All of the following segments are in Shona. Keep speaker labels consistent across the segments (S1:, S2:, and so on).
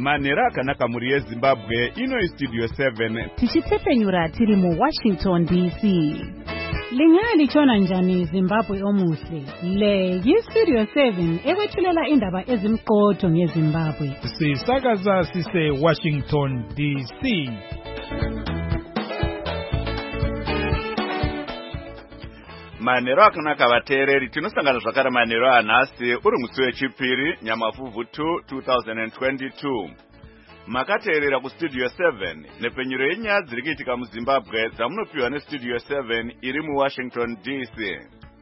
S1: manhero akanaka muri yezimbabwe. Ino Studio 7
S2: tichitsepenyura tiri muWashington DC. Lingalitshona njani Zimbabwe omuhle? Le yiStudio 7 ekwethulela indaba ezimqotho ngeZimbabwe.
S3: Sisakaza sise Washington DC.
S1: manhero akanaka vateereri, tinosangana zvakare manhero anhasi uri musi wechipiri nyamavhuvhu 2 2022. Makateerera kuStudio 7 nepenyuro yenyaya dziri kuitika muZimbabwe dzamunopiwa neStudio 7 iri muWashington DC.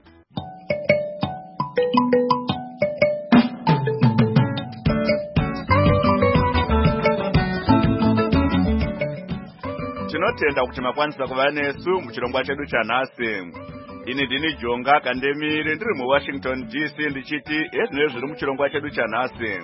S1: Tinotenda kuti makwanisa kuva nesu muchirongwa chedu chanhasi. Ini ndini Jonga Kandemiri ndiri muWashington DC ndichiti ezvinenge zviri muchirongwa chedu chanhasi.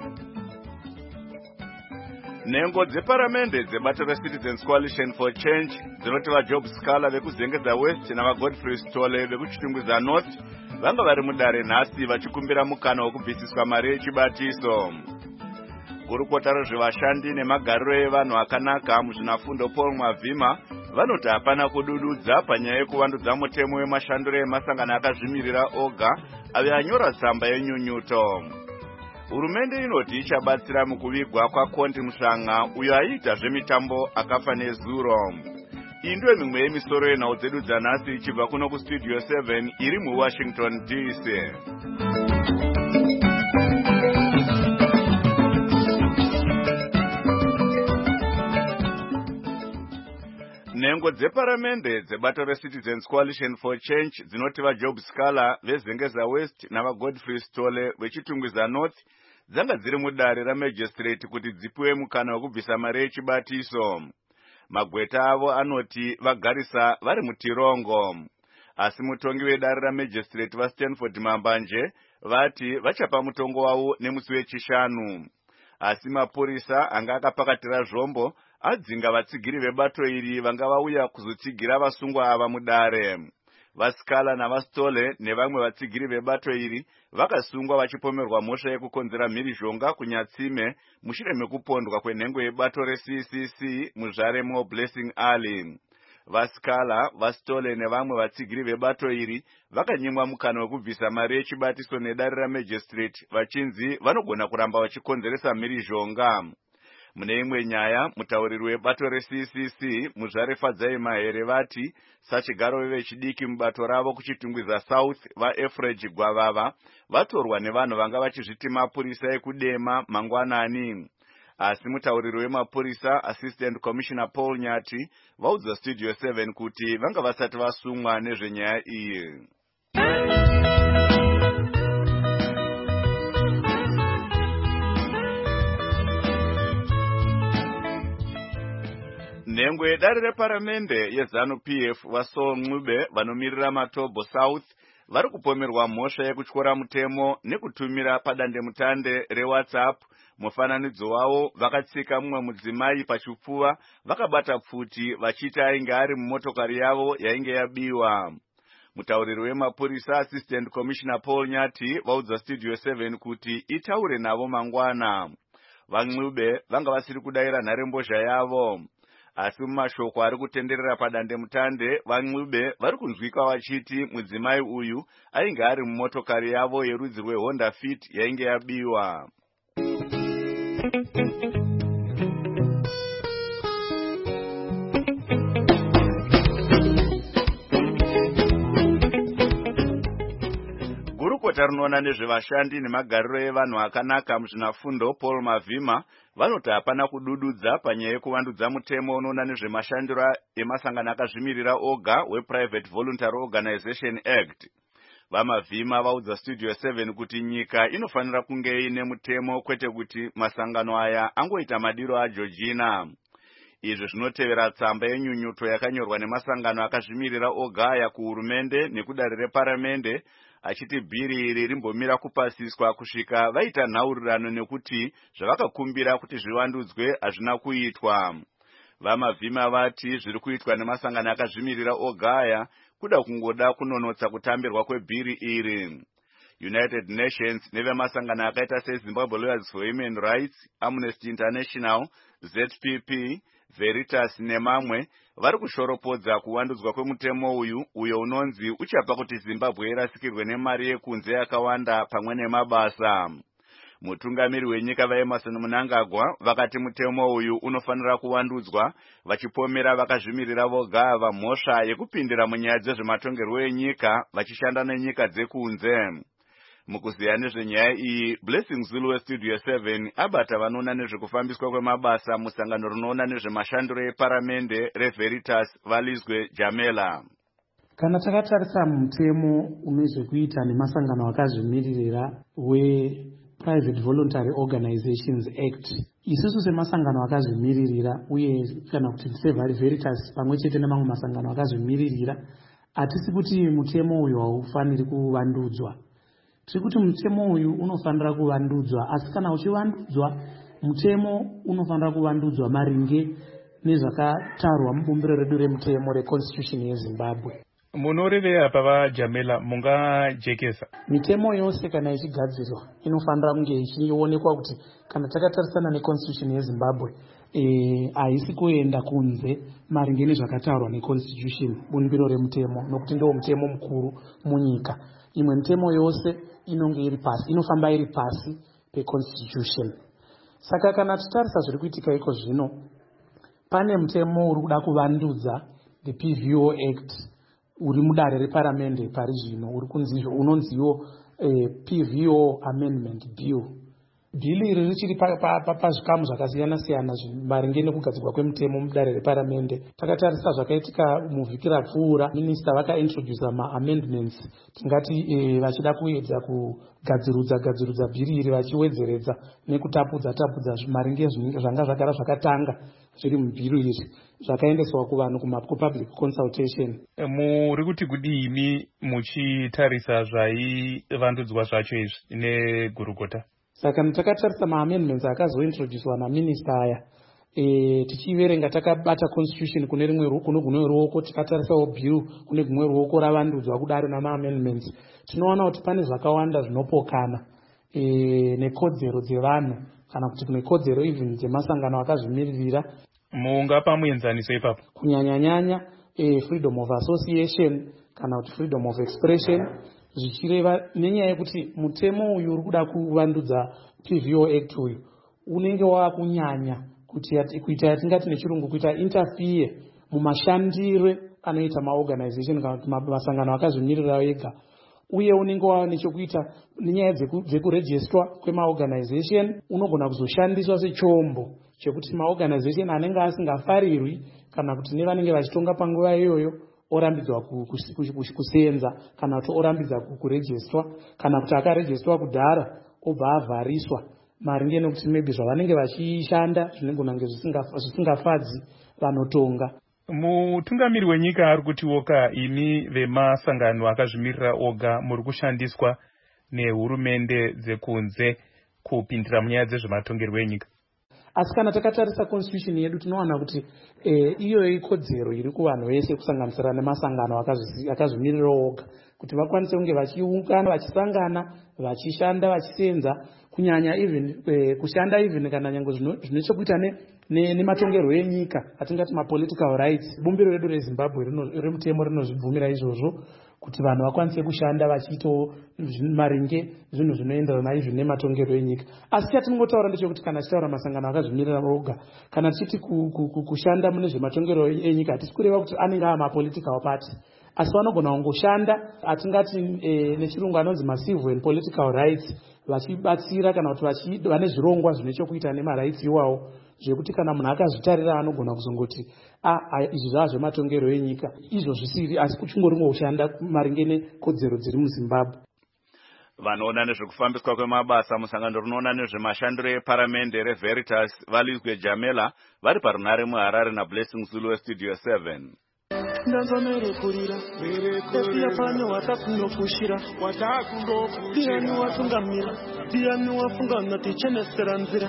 S1: Nhengo dzeparamende dzebato reCitizens Coalition for Change dzinoti vaJob Scala vekuzengeza West navaGodfrey Stole vekuchitungwiza North vanga vari mudare nhasi vachikumbira mukana wekubvisiswa mari yechibatiso. Gurukota rezvevashandi nemagariro evanhu akanaka muzvinafundo Paul Mavhima vanoti hapana kudududza panyaya yekuvandudza mutemo wemashandiro emasangano akazvimirira oga ave anyora tsamba yenyunyuto. Hurumende inoti ichabatsira mukuvigwa kwaKonti Mushanga uyo aiita zvemitambo akafa nezuro. Iyi ndiyo mimwe yemisoro yenhau dzedu dzanhasi ichibva kuno kuStudio 7 iri muWashington DC. Nhengo dzeparamende dzebato reCitizens Coalition for Change dzinoti vaJob Scala vezengeza West navaGodfrey Stole vechitungwiza North dzanga dziri mudare ramagistrate kuti dzipiwe mukana wekubvisa mari yechibatiso. Magweta avo anoti vagarisa vari mutirongo. Asi mutongi wedare ramagistrate vaStanford Mambanje vati vachapa mutongo wavo nemusi wechishanu. Asi mapurisa anga akapakatira zvombo adzinga vatsigiri vebato iri vanga vauya kuzotsigira vasungwa ava mudare. VaScala navaStole nevamwe vatsigiri vebato iri vakasungwa vachipomerwa mhosva yekukonzera mhirizhonga kunyatsime mushure mekupondwa kwenhengo yebato reCCC muzvaremo Blessing Alley. VaScala, vaStole nevamwe vatsigiri vebato iri vakanyimwa mukana wekubvisa mari yechibatiso nedare ramagistrate vachinzi vanogona kuramba vachikonzeresa mhirizhonga. Mune imwe nyaya, mutauriri webato reCCC muzvare Fadzai Mahere vati sachigaro vevechidiki mubato ravo kuchitungwiza South vaEfrage Gwavava vatorwa nevanhu vanga vachizviti mapurisa ekudema mangwanani. Asi mutauriri wemapurisa Assistant Commissioner Paul Nyati vaudza Studio 7 kuti vanga vasati vasumwa nezvenyaya iyi. Nhengo yedare reparamende yeZANU-PF vaSaul Ncube vanomirira Matobo South vari kupomerwa mhosva yekutyora mutemo nekutumira padandemutande reWhatsApp mufananidzo wavo vakatsika mumwe mudzimai pachipfuva vakabata pfuti vachiti ainge ari mumotokari yavo yainge yabiwa. Mutauriri wemapurisa Assistant Commissioner Paul Nyati vaudza Studio 7 kuti itaure navo mangwana. VaNcube vanga vasiri kudayira nharembozha yavo. Asi mumashoko ari kutenderera padandemutande vaNcube vari kunzwika vachiti mudzimai uyu ainge ari mumotokari yavo yerudzi rweHonda Fit yainge yabiwa. Gurukota rinoona nezvevashandi nemagariro evanhu akanaka muzvinafundo Paul Mavhima vanoti hapana kudududza panyaya yekuvandudza mutemo unoona nezvemashandiro emasangano akazvimirira oga wePrivate Voluntary Organization Act. VaMavhima vaudza Studio 7 kuti nyika inofanira kunge ine mutemo kwete kuti masangano aya angoita madiro aJoργina. Izvi zvinotevera tsamba yenyunyuto yakanyorwa nemasangano akazvimirira oga aya kuhurumende nekudare reparamende achiti bhiri iri rimbomira kupasiswa kusvika vaita nhaurirano nekuti zvavakakumbira kuti zvivandudzwe hazvina kuitwa. VaMavhima vati zviri kuitwa nemasangano akazvimirira oga aya kuda kungoda kunonotsa kutambirwa kwebhiri iri. United Nations nevemasangano akaita seZimbabwe Lawyers for Human Rights, Amnesty International, ZPP, Veritas nemamwe vari kushoropodza kuwandudzwa kwemutemo uyo unonzi uchapa kuti Zimbabwe irasikirwe nemari yekunze yakawanda pamwe nemabasa. Mutungamiri wenyika vaEmerson Mnangagwa vakati mutemo uyu unofanira kuwandudzwa, vachipomera vakazvimirira voga vamhosva yekupindira munyaya dzezvematongerwo enyika vachishanda nenyika dzekunze. Mukuziya nezvenyaya iyi, Blessing Zulu weStudio 7 abata vanoona nezvekufambiswa kwemabasa musangano rinoona nezvemashandiro eparamende reVeritas Valizwe Jamela.
S4: Kana takatarisa mutemo unezvekuita nemasangano akazvimiririra we-Private Voluntary Organizations Act, isusu semasangano akazvimiririra uye kana kuti seVeritas pamwe chete nemamwe masangano akazvimiririra, hatisi kuti mutemo uyu haufaniri kuvandudzwa. Tiri kuti mutemo uyu unofanira kuvandudzwa, asi kana uchivandudzwa, mutemo unofanira kuvandudzwa maringe nezvakatarwa mubumbiro redu remutemo reConstitution yeZimbabwe.
S3: Munorevera pava Jamela mungajekesa
S4: mitemo yose kana ichigadzirwa inofanira kunge ichionekwa kuti kana takatarisana neConstitution yeZimbabwe haisi kuenda kunze maringe nezvakatarwa neConstitution, bumbiro remutemo, nokuti ndiwo mutemo mukuru munyika. Imwe mitemo yose inonge iri pasi, inofamba iri pasi peConstitution. Saka kana titarisa zviri kuitika iko zvino, pane mutemo uri kuda kuvandudza the PVO Act uri mudare reparamende pari zvino, uri kunzizvo unonziwo PVO Amendment Bill. Bhili iri richiri pazvikamu zvakasiyana siyana maringe nekugadzirwa kwemutemo mudare reparamende. Takatarisa zvakaitika muvhiki rapfuura, minista vakaintroduce ma-amendments, tingati vachida kuedza kugadzirudza bhili iri vachiwedzeredza nekutapudza maringe zvanga zvagara zvakatanga zviri mubhili iri zvakaendeswa kuvanhu kupublic consultation.
S3: Muri kuti kudini muchitarisa zvaivandudzwa zvacho izvi negurugota?
S4: Saka takatarisa ma-amendments akazointroducewa naminista aya, tichiverenga takabata Constitution kune gumwe ruoko, tikatarisawo bill kune gumwe ruoko ravandudzwa kudaro nama-amendments, tinoona kuti pane zvakawanda zvinopokana nekodzero dzevanhu kana kuti nekodzero even dzemasangano akazvimiririra.
S3: Mungapa muenzaniso ipapo?
S4: Kunyanya freedom of association kana kuti freedom of expression, zvichireva nenyaya yekuti mutemo uyu uri kuda kuvandudza PVO Act uyu unenge wakunyanya kuita yatingati nechirungu kuita interfere mumashandire anoita maorganization kana kuti masangano akazvimiririra ega, uye unenge wava nechekuita nenyaya dzekurejistwa kwemaorganization. Unogona kuzoshandiswa sechombo chekuti maorganization anenge asingafarirwi kana kuti nevanenge vachitonga panguva iyoyo orambidzwa kusenza kana kuti orambidza kurejistwa, kana kuti akarejistwa kudhara obva avhariswa maringe nekuti maybe zvavanenge vachishanda zvinogona kunge zvisingafadzi vanotonga.
S3: Mutungamiri wenyika ari kuti woka imi vemasangano akazvimirira oga muri kushandiswa nehurumende dzekunze kupindira munyaya dzezvematongerwo enyika.
S4: Asi kana takatarisa Constitution yedu tinoona kuti iyo ikodzero iri kuvanhu vese kusanganisira nemasangano akazvimirira oga kuti vakwanise kunge vachiungana, vachisangana, vachishanda, vachisenza, kunyanya even kushanda even kana nyange zvine chekuita nematongerwo enyika, atingati ma-political rights. Bumbiro redu reZimbabwe remutemo rinozvibvumira izvozvo kuti vanhu vakwanise kushanda vachiito maringe zvinhu zvinoenderana izvi nematongerwo enyika. Asi chatinongotaura ndechekuti kana tichitaura masangano akazvimirira oga, kana tichiti kushanda mune zvematongerwo enyika, hatisi kureva kuti anenge ava ma-political party, asi vanogona kungoshanda atingati nechirungu anonzi ma-civil and political rights, vachibatsira kana kuti vane zvirongwa zvine chokuita nemarights iwawo, zvekuti kana munhu akazvitarira anogona kuzongoti izvi zvava zvematongerwo enyika, izvo zvisiri, asi kuchingori ngoshanda maringe nekodzero dziri muZimbabwe.
S1: Vanoona nezvekufambiswa kwemabasa musangano rinoona nezvemashandiro eparamende reVeritas Valizwe Jamela vari parunare muHarare naBlessing Zulu weStudio 7.
S5: ndanzomere kurira esiya pano watakunofushira ndiani watungamira ndiani wafunga natichenesera nzira.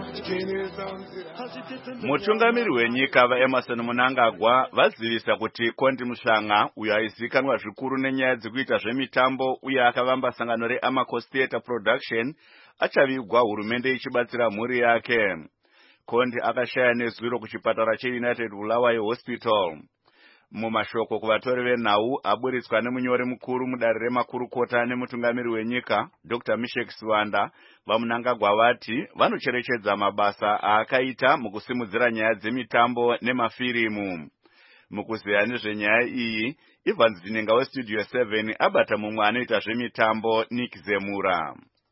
S1: mutungamiri wenyika vaEmerson Mnangagwa vazivisa kuti Kondi Mushanga uyo aizikanwa zvikuru nenyaya dzekuita zvemitambo uye akavamba sangano reAmacos Theatre Production achavigwa hurumende ichibatsira mhuri yake. Kondi akashaya nezwiro kuchipatara cheUnited Bulawayo Hospital. Mumashoko kuvatori venhau aburitswa nemunyori mukuru mudare remakurukota nemutungamiri wenyika Dr. Mishek Siwanda, vaMnangagwa vati vanocherechedza mabasa aakaita mukusimudzira nyaya dzemitambo nemafirimu. Mukuziya nezvenyaya iyi, Evans Dzinenga weStudio 7 abata mumwe anoita zvemitambo Nick Zemura.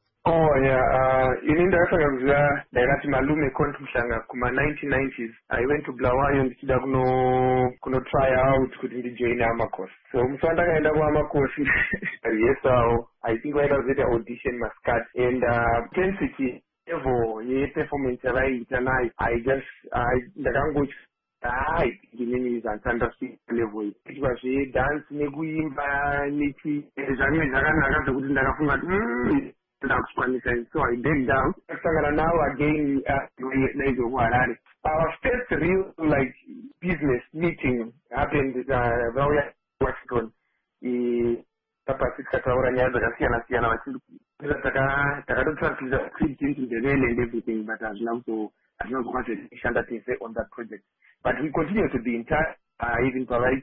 S6: Ini ndakafanga kuziva ndaikati malume Kondi Mushanga kuma 1990s. I went to Bulawayo ndichida kuno try out kuti ndijoin Amacos. So musi wandakaenda kuAmacos yesawo I think waida kuzoita audition Muscat and intensity level yeperformance yavaiita nayo ndakangoti inini is fantastic level. Kuitwa zvedance nekuimba zvamwe zvakanaka zvokuti ndakafunga so I bent down. Now again, our first real business meeting happened Washington. And everything, but I've not wanted on that project. But we continue to be in touch. Even provide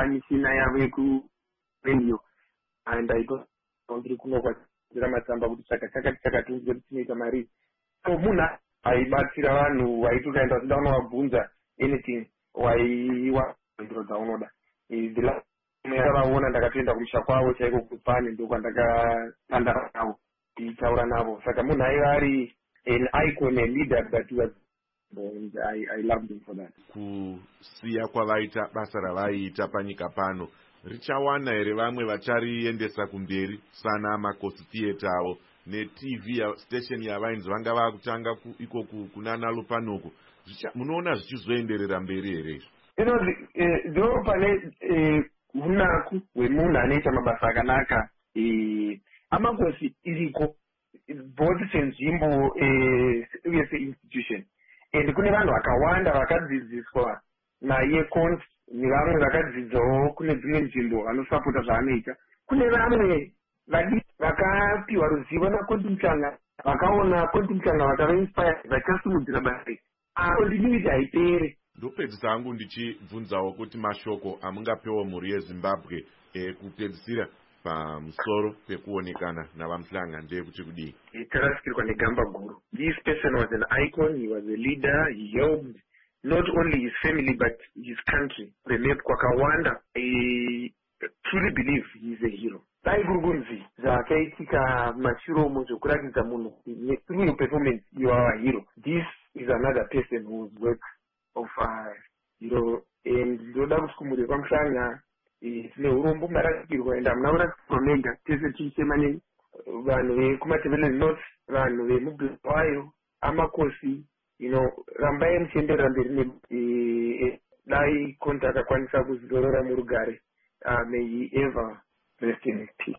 S6: venue, and I got on the Ramatamba kuti chakati tinoita mari. So muna aibatsira vanhu vaitokaenda vachida kunovabvunza anything waiwaindiro dzaunoda. Ndakavaona ndakatoenda kumusha kwavo chaiko kupane ndokandakatandara navo ndichitaura navo. Saka munhu aiva ari an icon, a leader that was, and I loved him for that.
S7: Kusiya kwavaita basa ravaiita panyika pano richawana here vamwe vachariendesa kumberi sana Amacos Theatre avo neTV station yavainzi vanga vakutanga iko kunana Lupanuku. Munoona zvichizoenderera mberi here?
S6: Ndo pane unaku hwemunhu anoita mabasa akanaka. Amacos iriko both senzvimbo uye seinstitution, and kune vanhu vakawanda vakadzidziswa naye Kondi nevamwe vakadzidzawo kune dzimwe nzvimbo vanosapota zvaanoita. Kune vamwe vakapiwa ruzivo naKondi Mushanga, vakaona Kondi Mushanga vakavainspire vachasimudzira basa. Continuity haiperi.
S7: Ndopedzisa hangu ndichibvunzawo kuti mashoko amungapewa mhuri yeZimbabwe kupedzisira pamusoro pekuonekana navaMushanga ndeyekuti kudii?
S6: Tarasikirwa negamba guru. This person was an icon, he was a leader, he helped not only his family but his country. Kwakawanda, I truly believe he is a hero. Dai gurgunzi zvakaitika mashuromo zvokuratidza munhu through your performance you are a hero. This is another person whose work of hero, and ndoda kuti kumuri kwaMushanga tine urombo marasikirwa, and hamuna kurasikirwa mega, tese tichisemaneni vanhu vekumatebeleni north, vanhu vemubulawayo, Amacos, rambai muchienderera mberi dai Kondi akakwanisa kuzorora murugare. May he ever rest in peace.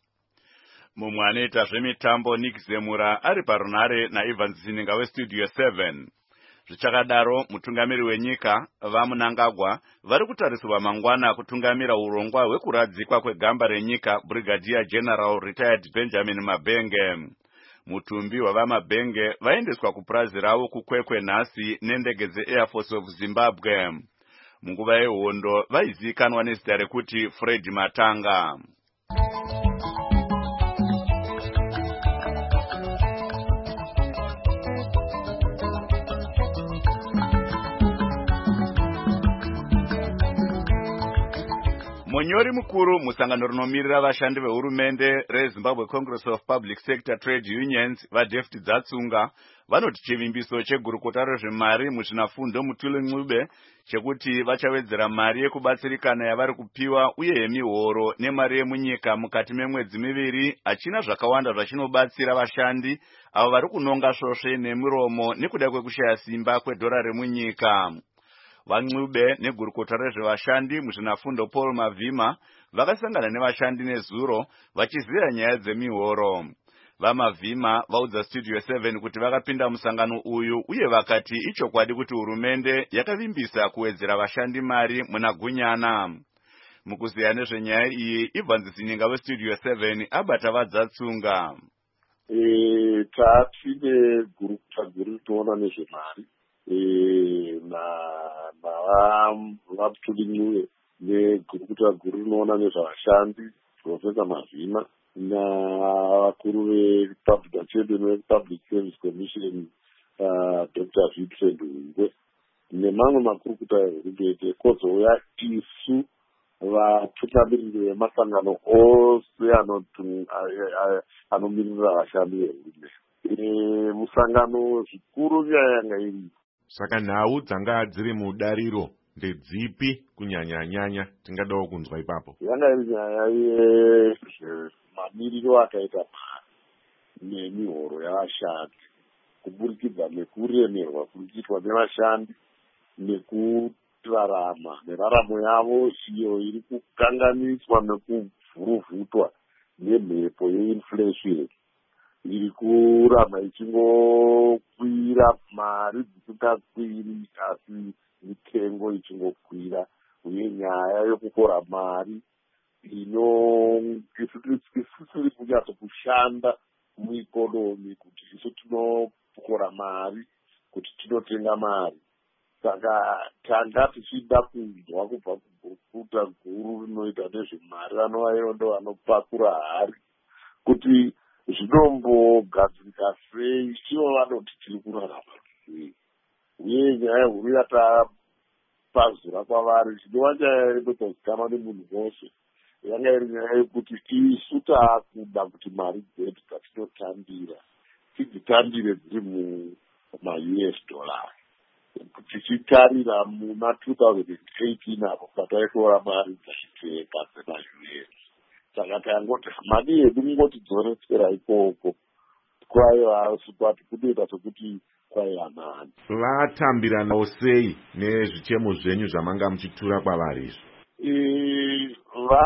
S1: Mumwe anoita zvemitambo Nick Zemura ari parunare naEvans Dzinenga weStudio 7. Zvichakadaro, mutungamiri wenyika vaMnangagwa vari kutarisirwa mangwana kutungamira urongwa hwekuradzikwa kwegamba renyika Brigadier General Retired Benjamin Mabenge. Mutumbi wavaMabenge vaendeswa kupurazi ravo kukwekwe nhasi nendege dzeAir Force of Zimbabwe. Munguva yehondo vaizikanwa nezita rekuti Fred Matanga. Munyori mukuru musangano rinomirira vashandi vehurumende reZimbabwe Congress of Public Sector Trade Unions vaDavid Dzatsunga vanoti chivimbiso chegurukota rezvemari muzvinafundo Mutule Ncube chekuti vachawedzera mari yekubatsirikana yavari kupiwa uye yemihoro nemari yemunyika mukati memwedzi miviri achina zvakawanda zvachinobatsira vashandi avo vari kunonga svosve nemiromo nekuda kwekushaya simba kwedhora remunyika. Vancube negurukota rezvevashandi muzvinafundo Paul Mavhima vakasangana nevashandi nezuro vachizira nyaya dzemihoro. VaMavhima vaudza Studio 7 kuti vakapinda musangano uyu uye vakati ichokwadi kuti hurumende yakavimbisa kuwedzera vashandi mari muna Gunyana. Mukuziya nezvenyaya iyi, Evans Zininga weStudio 7 abata vadzatsunga.
S8: Tatine gurukuta guru toona nezvemari vapfudimuye negurukuta guru rinoona nezvavashandi Profesa Mavhima navakuru vepublic chairman wepublic service commission Dr. Vincent Hungwe nemamwe makurukuta ehurumende kozouya isu vatungamiriri vemasangano ose anomirira vashandi vehurumende. Musangano zvikuru nyaya yanga iri.
S7: Saka nhau dzanga dziri mudariro ndedzipi kunyanya tingadawo kunzwa ipapo?
S8: Yanga iri nyaya yemamiriro akaita mari nemihoro yavashandi kuburikidza nekuremerwa kurikuitwa nevashandi nekurarama neraramo yavo iyo iri kukanganiswa nekuvhuruvhutwa nemhepo yeinflation iri kuramba ichingokwira, mari dzisingakwiri asi mitengo ichingokwira, uye nyaya yokukora mari isisiri kunyatso kushanda muikonomi kuti isu tinokora mari kuti tinotenga mari. Saka tanga tichida kunzwa kubva kugurukuta guru rinoita nezvemari ndo vanopakura hari kuti zvinombogadzirika sei, ivo vanoti tiri kurarama sei, uye nyaya huru yatapazura kwavari chinova nyaya inotozikanwa nemunhu wose yanga iri nyaya yekuti isu taakuda kuti mari dzedu dzatinotambira tidzitambire dziri muma-US dollars. Tichitarira muna 2018 apo pataitora mari dzachiteka dzema-US. Saka tangoti mari yedu ngotidzoretsera ikoko kwaiva kuti kudoita sokuti kwaiva nani.
S7: Vatambiranawo sei nezvichemo zvenyu zvamanga muchitura kwavari izvi?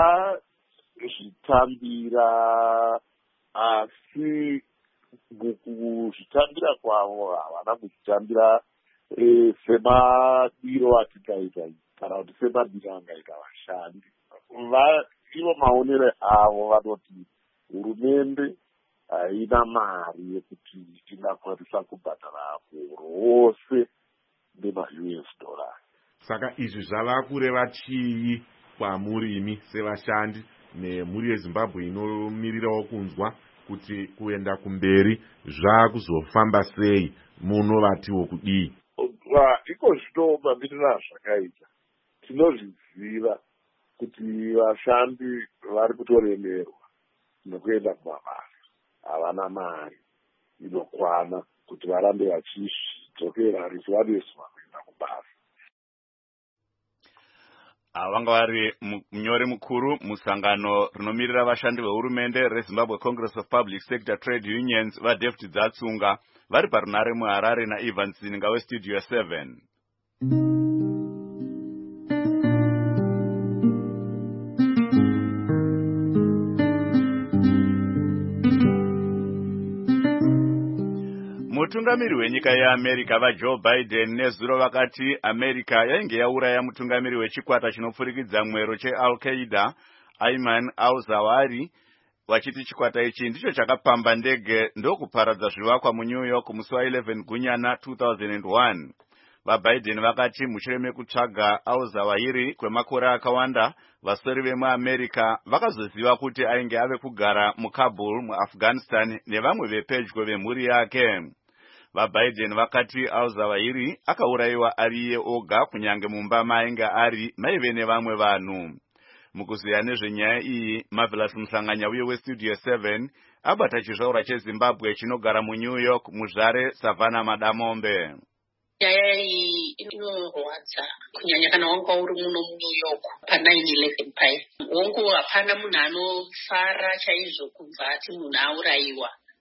S8: Vazvitambira asi mukuzvitambira kwavo havana kuzvitambira semadiro atikaita kana kuti semadiro angaita vashandi. Ivo maonero avo vanoti hurumende haina mari yekuti ingakwanisa kubhadhara muhoro wose nema-US dollars.
S7: Saka izvi zvava kureva chii kwamurimi sevashandi nemhuri yeZimbabwe inomirirawo kunzwa kuti kuenda kumberi zvakuzofamba sei munovatiwo kudii?
S8: Iko zvinomamirira zvakaita, tinozviziva kuti vashandi vari kutoremerwa nekuenda kumabasa, havana mari inokwana kuti varambe vachidzokera rizuva nezuva kuenda kubasa.
S1: Vanga vari munyori mukuru musangano rinomirira vashandi vehurumende reZimbabwe Congress of Public Sector Trade Unions vaDavid Dzatsunga vari parunare muHarare naEvans Zininga weStudio 7. Mutungamiri wenyika yeAmerica vaJoe Biden nezuro vakati America yainge yauraya mutungamiri wechikwata chinopfurikidza mwero cheAl-Qaeda Ayman al-Zawahiri, vachiti chikwata ichi ndicho chakapamba ndege ndokuparadza zvivakwa muNew York musi wa11 Gunyana 2001. VaBiden vakati mushure mekutsvaga al-Zawahiri kwemakore akawanda, vasori vemuAmerica vakazoziva kuti ainge ave kugara muKabul muAfghanistan nevamwe vepedyo vemhuri yake. VaBiden vakati al-Zawahiri akaurayiwa ari iye oga kunyange mumba mainge ari maive nevamwe vanhu. Mukuziya nezvenyaya iyi, Marvelous Musanganya uye weStudio 7 abata chizvaura cheZimbabwe chinogara muNew York muzvare Savannah Madamombe.
S9: Nyaya iyi inorwadza kunyanya kana wanga uri muno muNew York pa9/11 pai. Wongo hapana munhu anofara chaizvo kubva ati munhu aurayiwa.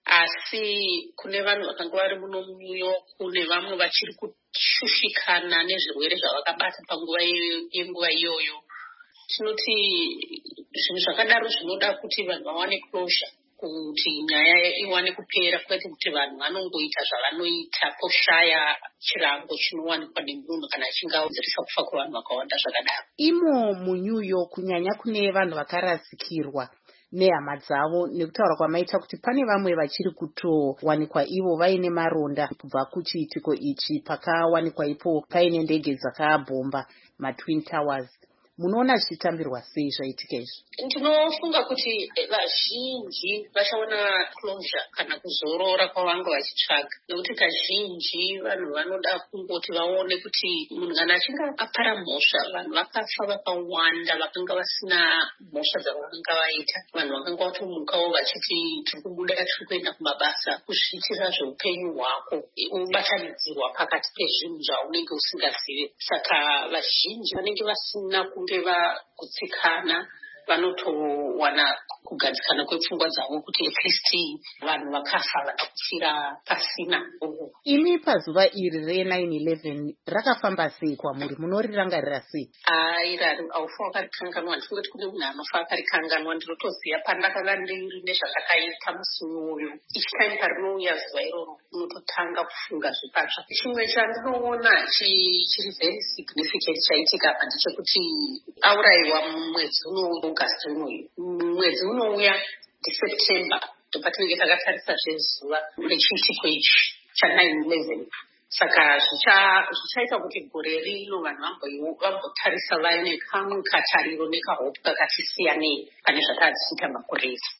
S9: asi kune vanhu vakanga vari muno muNew York kune vamwe vachiri kushushikana nezvirwere zvavakabata panguva yenguva iyoyo. Tinoti zvinhu zvakadaro zvinoda kuti vanhu vawane closure, kuti nyaya iwane kupera, kwete kuti vanhu vanongoita zvavanoita poshaya chirango chinowanikwa nemunhu kana achinge awedzeresa kufa kwevanhu vakawanda zvakadaro.
S10: Imo muNew York kunyanya kune vanhu vakarasikirwa nehama dzavo, nekutaura kwamaita kuti pane vamwe vachiri kutowanikwa ivo vaine maronda kubva kuchiitiko ichi pakawanikwa ipo paine ndege dzakabhomba maTwin Towers. Munoona zvichitambirwa sei zvaitika izvi?
S9: Ndinofunga kuti vazhinji vachaona closure kana kuzorora kwavanga vachitsvaga, nekuti kazhinji vanhu vanoda kungoti vaone kuti munhu kana achinge apara mhosva, vanhu vakafa vakawanda vakanga vasina mhosva dzavakanga vaita, vanhu vakanga vatomukawo vachiti tiri kubuda tiri kuenda kumabasa, kuzviitira zveupenyu hwako, ubatanidzirwa pakati pezvinhu zvaunenge usingazivi. Saka vazhinji vanenge vasina vakutsikana, vanotowana kugadzikana kwepfungwa dzavo kuti at least vanhu vakafa vakafira pasina.
S10: Imi pazuva iri re9/11 rakafamba sei kwamuri? Munorirangarira sei?
S9: Aufa wakarikanganwa. Ndingoti kune munhu anofa akarikanganwa. Ndinotoziva pandakanga ndiri nezvandakaita musi uyoyo. Each time parinouya zuva iroro unototanga kufunga zvipatsva. Chimwe chandinoona chiri very significant chaitika apa ndechekuti aurayiwa mumwedzi uno August unoyu. Mwedzi unouya September ndopatinenge takatarisa zuva rechiitiko ichi cha9/11. Saka zvichaita kuti gore rino vanhu vambotarisa vaine kamwe katariro nekahope kakati siyanei pane zvakadziita makore ese.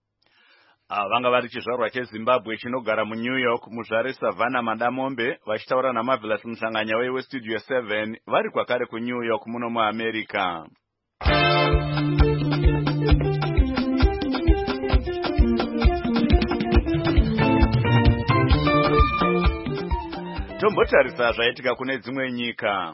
S1: Vanga vari chizvarwa cheZimbabwe chinogara muNew York, muzvare Savannah Madamombe, vachitaura naMarvelous Musanganya weStudio 7 vari kwakare kuNew York muno muAmerica. Tombotarisa zvaitika kune dzimwe nyika.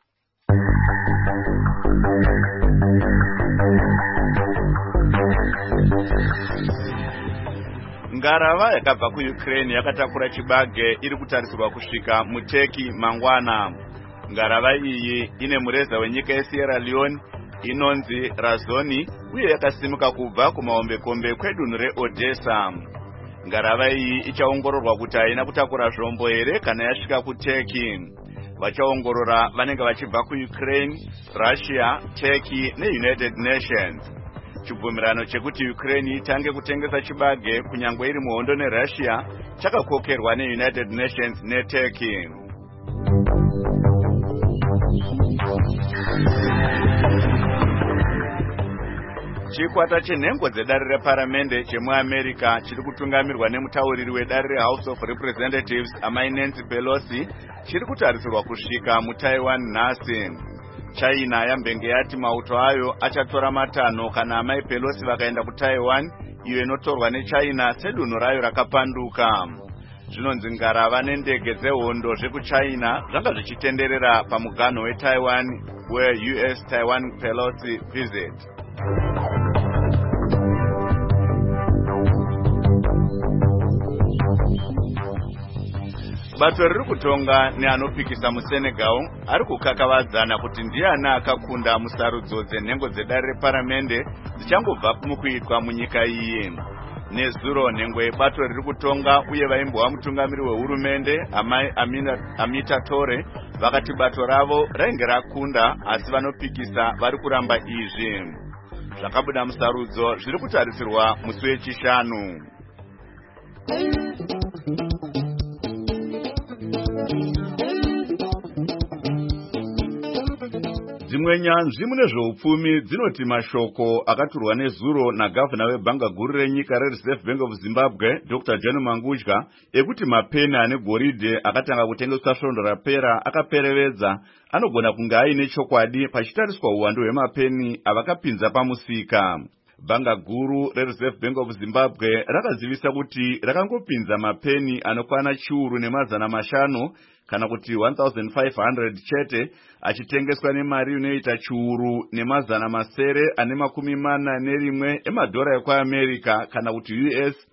S1: Ngarava yakabva kuUkraine yakatakura chibage iri kutarisirwa kusvika muTurkey mangwana. Ngarava iyi ine mureza wenyika yeSierra Leone inonzi Razoni uye yakasimuka kubva kumahombekombe kwedunhu reOdessa. Ngarava iyi ichaongororwa kuti haina kutakura zvombo here kana yasvika kuTurkey. Vachaongorora vanenge vachibva kuUkraine, Russia, Turkey neUnited Nations. Chibvumirano chekuti Ukraine itange kutengesa chibage kunyangwe iri muhondo neRussia chakakokerwa neUnited Nations neTurkey. Chikwata chenhengo dzedare reparamende chemuAmerica chiri kutungamirwa nemutauriri wedare reHouse of Representatives amai Nancy Pelosi chiri kutarisirwa kusvika muTaiwan nhasi. China yambenge yati mauto ayo achatora matanho kana amai Pelosi vakaenda kuTaiwan, iyo inotorwa neChina sedunhu rayo rakapanduka. Zvinonzi ngarava nendege dzehondo zvekuChina zvanga zvichitenderera pamuganho weTaiwan weUS Taiwan Pelosi visit. Bato riri kutonga neanopikisa muSenegal ari kukakavadzana kuti ndiani akakunda musarudzo dzenhengo dzedare reparamende dzichangobva mukuitwa munyika iyi. Nezuro nhengo yebato riri kutonga uye vaimbova mutungamiri wehurumende amai Amita Tore vakati bato ravo rainge rakunda asi vanopikisa vari kuramba izvi. Zvakabuda musarudzo zviri kutarisirwa musi wechishanu. Dzimwe nyanzvi mune zveupfumi dzinoti mashoko akaturwa nezuro nagavhana webhanga guru renyika reReserve Bank of Zimbabwe Dr. John Mangudya ekuti mapeni ane goridhe akatanga kutengeswa svondo rapera akaperevedza anogona kunge aine chokwadi pachitariswa uwandu hwemapeni avakapinza pamusika. Bhanga guru reReserve Bank of Zimbabwe rakazivisa kuti rakangopinza mapeni anokwana chiuru nemazana mashanu kana kuti 1500 chete achitengeswa nemari inoita chiuru nemazana masere ane makumi mana nerimwe emadhora ekwaAmerica kana kuti US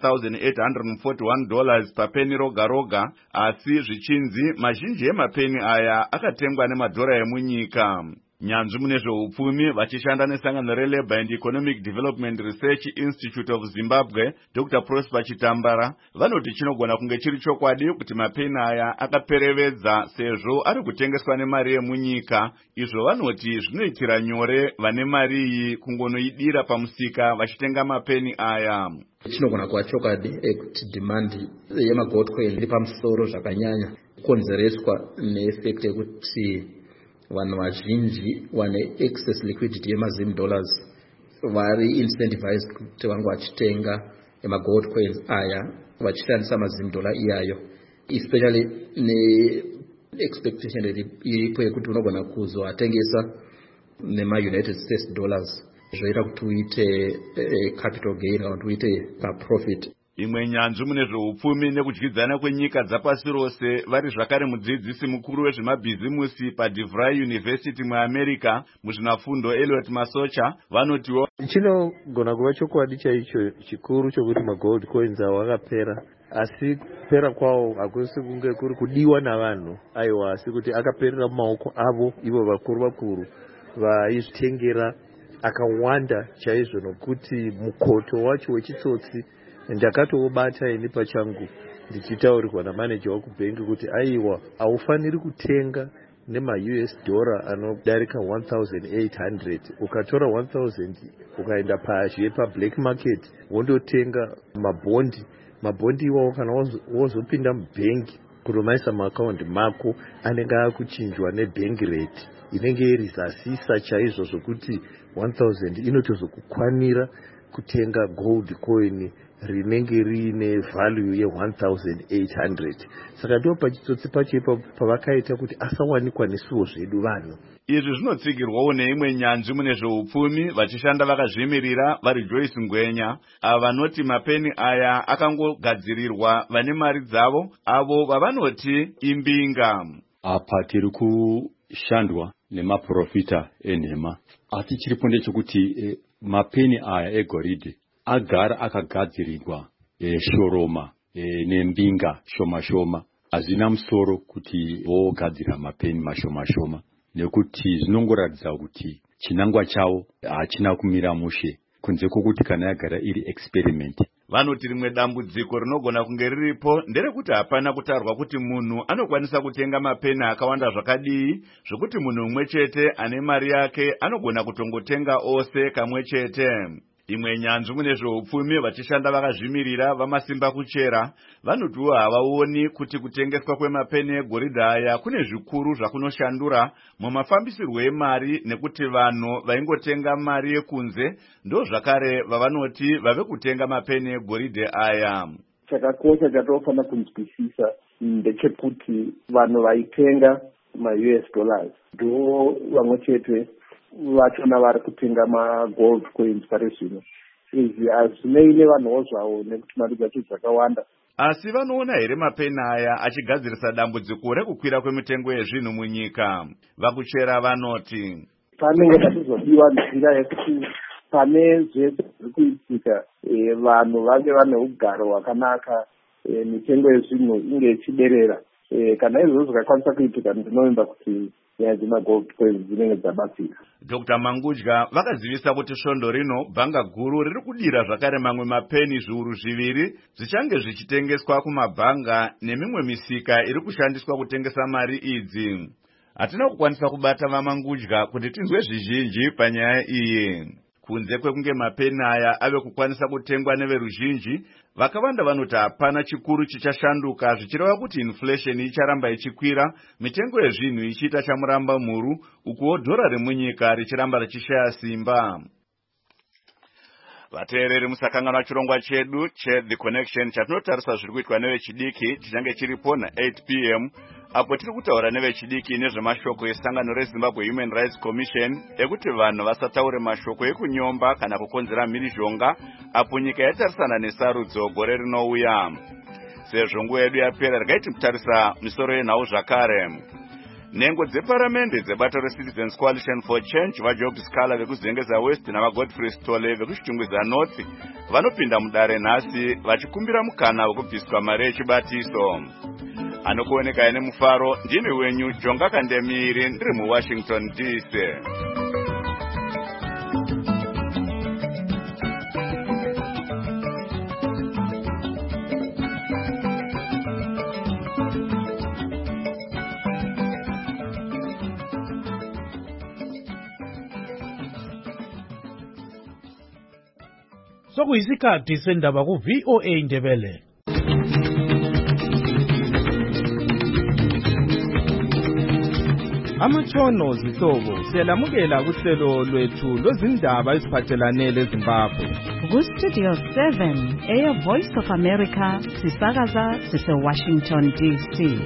S1: $1,841 papeni roga roga, asi zvichinzi mazhinji emapeni aya akatengwa nemadhora emunyika. Nyanzvi mune zveupfumi vachishanda nesangano reLabour and Economic Development Research Institute of Zimbabwe, Dr. Prosper Chitambara, vanoti chinogona kunge chiri chokwadi kuti mapeni aya akaperevedza sezvo ari kutengeswa nemari yemunyika. Izvo vanoti zvinoitira nyore vane mari iyi kungonoidira pamusika vachitenga mapeni aya.
S11: Chinogona kuva chokwadi kuti demand yemagold coin iri pamusoro zvakanyanya konzereswa neeffect yekuti vanhu vazhinji vane excess liquidity yemazim dollars vari incentivized kuti vange vachitenga emagold coins aya vachishandisa mazim dollar iyayo, especially ne-expectation iripo yekuti unogona kuzoatengesa nema-United States dollars zvoita kuti uite capital gain kana kuti uite profit.
S1: Imwe nyanzvi mune zveupfumi nekudyidzana kwenyika dzapasi rose vari zvakare mudzidzisi mukuru wezvemabhizimusi paDeVry University muAmerica muzvinafundo Elliot Masocha vanotiwo
S12: chinogona kuva chokwadi chaicho chikuru chokuti magold coins awo akapera, asi kupera kwawo hakusi kunge kuri kudiwa navanhu, aiwa, asi kuti akaperera mumaoko avo ivo vakuru vaizvitengera akawanda chaizvo, nokuti mukoto wacho wechitsotsi ndakatobata ini pachangu ndichitaurirwa namanager wakubhengi kuti aiwa, haufaniri kutenga nema-US dollar anodarika 1,800. Ukatora 1,000 ukaenda pazhe pablack market wondotenga mabhondi iwawo, kana wozopinda mubhengi kunomaisa maakaundi mako anenge akuchinjwa nebhengi rate inenge iri zasisa chaizvo zvokuti 1,000 inotozokukwanira kutenga gold coin rinenge riine value ye1,800. Saka ndo pachitsotsi pacho ipapo pavakaita kuti asawanikwa nesuwo zvedu vanhu.
S1: Izvi zvinotsigirwawo neimwe nyanzvi mune zveupfumi vachishanda vakazvimirira vari Joyce Ngwenya, ava vanoti mapeni aya akangogadzirirwa vane mari dzavo avo vavanoti imbinga.
S13: Apa tiri kushandwa nemaprofita enhema, asi chiripo ndechekuti mapeni aya egoridhe agara akagadzirirwa shoroma nembinga shoma shoma, hazvina musoro kuti vogadzira mapeni mashoma shoma, nekuti zvinongoratidza kuti chinangwa chavo hachina kumira mushe, kunze kwokuti kana yagara iri experiment.
S1: Vanoti rimwe dambudziko rinogona kunge riripo nderekuti hapana kutarwa kuti munhu anokwanisa kutenga mapeni akawanda zvakadii zvokuti munhu umwe chete ane mari yake anogona kutongotenga ose kamwe chete. Imwe nyanzvi mune zveupfumi vachishanda vakazvimirira vamasimba kuchera vanotiwo havaoni kuti kutengeswa kwemapeni egoridhe aya kune zvikuru zvakunoshandura mumafambisirwo emari, nekuti vanhu vaingotenga mari yekunze ndo zvakare vavanoti vave kutenga mapeni egoridhe aya.
S14: Chakakosha chatofana kunzwisisa ndechekuti vanhu vaitenga ma-US dollars ndo vamwe chete vachona vari kutenga magold coins pari zvino. Izvi hazvinei nevanhuwo zvavo nekuti mari dzacho dzakawanda.
S1: Asi vanoona here mapeni aya achigadzirisa dambudziko rekukwira kwemitengo yezvinhu munyika? Vakuchera vanoti
S14: panenge pachizodiwa nzira yekuti pane zvese zviri kuitika vanhu vave vane ugaro hwakanaka, mitengo yezvinhu inge ichiderera. Kana izvozvo zvakakwanisa kuitika ndinovimba kuti nyaya dzemagold coins dzinenge dzabatsira.
S1: Dr. Mangudya vakazivisa kuti svondo rino bhanga guru riri kudira zvakare mamwe mapeni zviuru zviviri zvichange zvichitengeswa kumabhanga nemimwe misika iri kushandiswa kutengesa mari idzi. Hatina kukwanisa kubata vaMangudya kuti tinzwe zvizhinji panyaya iyi. Kunze kwekunge mapeni aya ave kukwanisa kutengwa neveruzhinji, vakawanda vanoti hapana chikuru chichashanduka, zvichireva kuti inflation icharamba ichikwira, mitengo yezvinhu ichiita chamuramba mhuru, ukuwo dhora remunyika richiramba richishaya simba. vateereri musakangana chirongwa chedu The Connection chatinotarisa zviri kuitwa nevechidiki chichange chiripo na8 p.m. apo tiri kutaura nevechidiki nezvemashoko esangano reZimbabwe Human Rights Commission ekuti vanhu vasataure mashoko ekunyomba kana kukonzera mhirizhonga apo nyika yatarisana nesarudzo gore rinouya. Sezvo nguva yedu yapera regai timutarisa misoro yenhau zvakare. Nhengo dzeparamende dzebato reCitizens Coalition for Change vaJob Scala vekuzengeza West navaGodfrey Stole vekuchitungwiza North vanopinda mudare nhasi vachikumbira mukana wekubviswa mari yechibatiso. Anokuoneka ine mufaro ndini wenyu Jonga Kandemiri ndiri muWashington DC.
S15: Sokuyisikhathi sendaba ku-VOA Indebele.
S16: Amatshono zihlobo siyalamukela kuhlelo lwethu lwezindaba eziphathelane leZimbabwe.
S2: Ku-Studio 7 Air Voice of America sisakaza sise-Washington DC.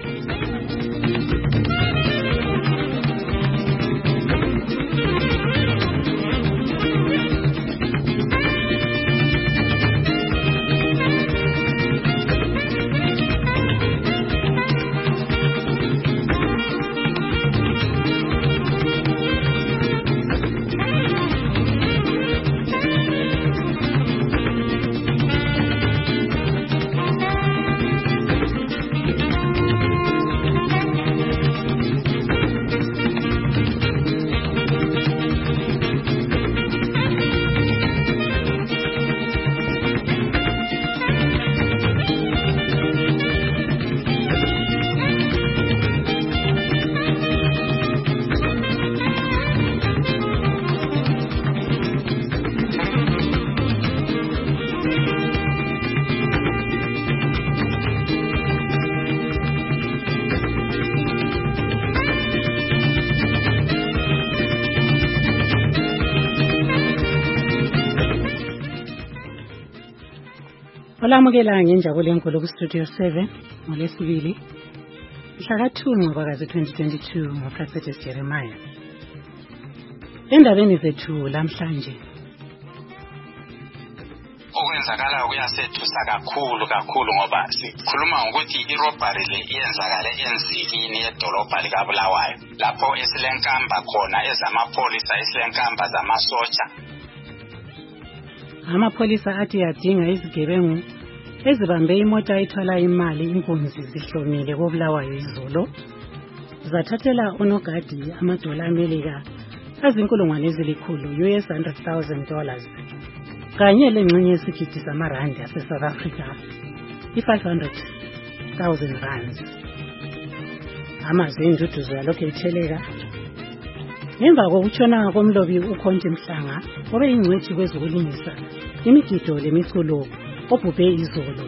S2: Olamukela ngenjabulo enkulu ku-Studio 7 ngoLwesibili mhla ka-2 Ngokukazi 2022 ngoProfetes Jeremiah. Endabeni zethu lamhlanje
S17: okwenzakalayo kuyasethusa kakhulu ngoba sikhuluma ngokuthi irobbery le iyenzakale enzikini yedolobha likaBulawayo lapho esilenkamba khona ezamapholisa esilenkamba zamasotsha.
S2: Amapholisa athi yadinga izigebengu ezibambe imota ethwala imali inkunzi zihlomile koBulawayo izolo zathathela unogadi $100 $100,000 kanye lengxenye yesigidi samarandi ase-South Africa i-500,000. Amazwi enduduzo yalokhu etheleka ngemva kokutshona komlobi uKhonti Mhlanga obeyingcwethi kwezokulungisa imigido lemiculo obhubhe izolo.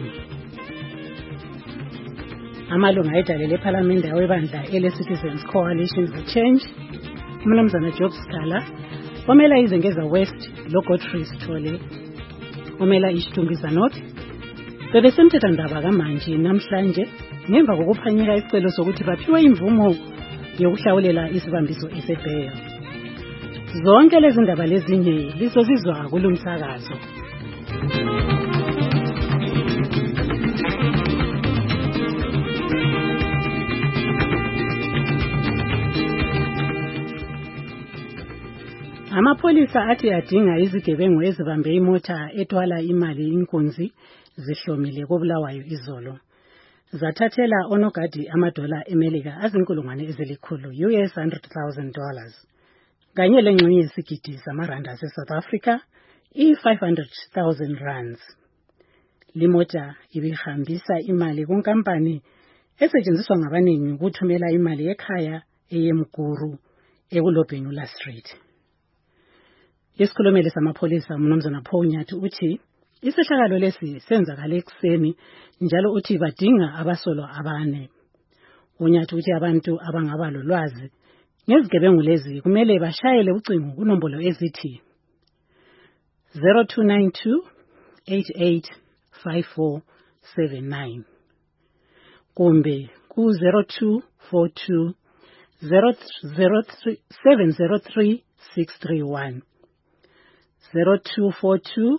S2: Amalunga edale lephalamende awebandla ele-Citizens Coalition for Change uMnumzana Job Scala omela izengeza West loGodfrey Stole omela iShitungwiza North bebesemthethwandaba kamanje namhlanje ngemva kokuphanyeka isicelo sokuthi baphiwe imvumo yokuhlawulela isibambiso esebheya. Zonke lezi ndaba lezinye lisozizwa kulomsakazo. Amapholisa athi yadinga izigebengu ezibambe imota ethwala imali inkunzi zihlomile koBulawayo izolo. Zathathela onogadi $100 $100,000 kanye lengxenye yesigidi samarandi ase-South Africa i-500,000. Limota ibihambisa imali kunkampani esetshenziswa ngabaningi ukuthumela imali ekhaya eyeMguru ekulobhenula Street. Isikhulumeli samapholisa uMnumzana Paul Nyathi uthi isehlakalo lesi senzakale ekuseni njalo uthi badinga abasolwa abane. Unyathi uthi abantu abangaba lolwazi ngezigebengu lezi kumele bashayele ucingo kunombolo ezithi 0292 885479 kumbe ku 0242 703 631 0242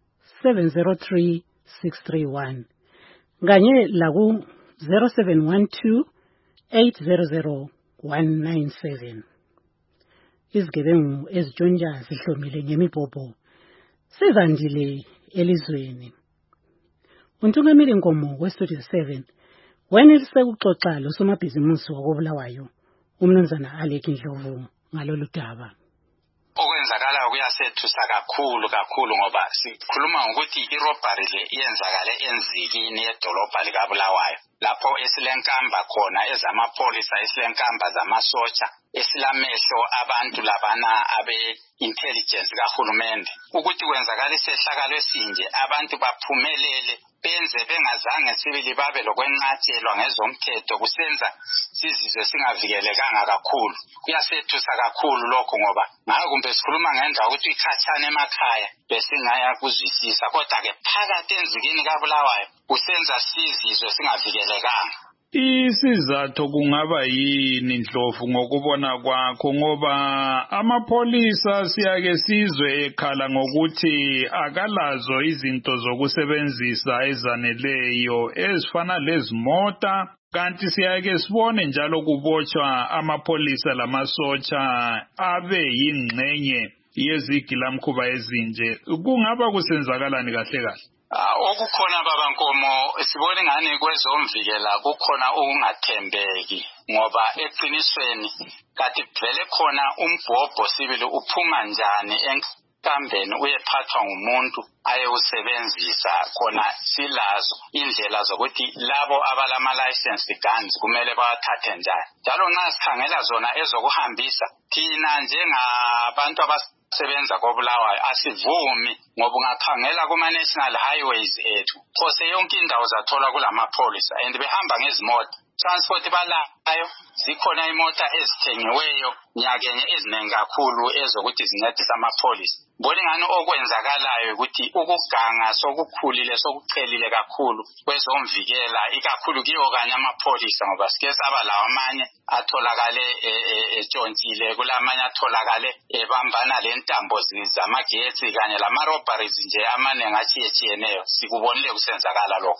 S2: 703 631 kanye laku 0712 800 197. Izigebengu ezitshontsha zihlomile ngemibhobho sezandile elizweni. Untungameli Nkomo weStudio 7 wenelise ukuxoxa losomabhizimusi wakobulawayo umnumzana Alec Ndlovu ngalolu daba.
S17: Okwenzakalayo kuyasethusa kakhulu ngoba sikhuluma ngokuthi irobbery le iyenzakale enzikini yedolobha likabulawayo lapho esilenkamba khona ezamapolisa esilenkamba zamasotsha esilamehlo abantu labana abe-intelligence kahulumende ukuthi kwenzakala isehlakalo esinje abantu baphumelele benze bengazange sibili babe lokwenqatshelwa ngezomthetho kusenza sizizwe singavikelekanga kakhulu. Kuyasethusa kakhulu lokho ngoba ngabe kumbe sikhuluma ngendaba ukuthi ikhatshana emakhaya besingaya kuzwisisa kodwa-ke phakathi enzikini kabulawayo kusenza sizizwe singavikelekanga.
S18: Isizathu kungaba yini Ndlovu ngokubona kwakho ngoba amapolisa siyake sizwe ekhala ngokuthi akalazo izinto zokusebenzisa ezaneleyo ezifana lezimota kanti siyake sibone njalo kubotshwa amapolisa lamasotsha abe yingxenye yezigilamkhuba ezinje kungaba kusenzakalani kahle
S17: okukhona baba Nkomo sibone ngane kwezomvikela kukhona ukungathembeki ngoba eqinisweni kati vele khona umbhobho sibili uphuma njani enkambeni uyephathwa ngumuntu ayewusebenzisa khona silazo indlela zokuthi labo abalama licensed guns kumele bawathathe njani njalo nxa sikhangela zona ezokuhambisa thina njengabantu sebenza kobulawayo asivumi ngoba ungakhangela kuma-national highways ethu phose yonke indawo zathola kulamapolisa and behamba ngezimota transport balayo zikhona imota ezithengiweyo nyakenye eziningi kakhulu ezokuthi zincedisa amapolisa mbona ngani okwenzakalayo ukuthi ukuganga sokukhulile sokuchelile kakhulu kwezomvikela ikakhulu kiyo kanye amapolisa ngoba sike saba lawo amanye atholakale etshontshile kulamanye atholakale ebambana lentambo zamagetsi kanye lama-robberies nje amaningi atshiyeneyo sikubonile kusenzakala lokho.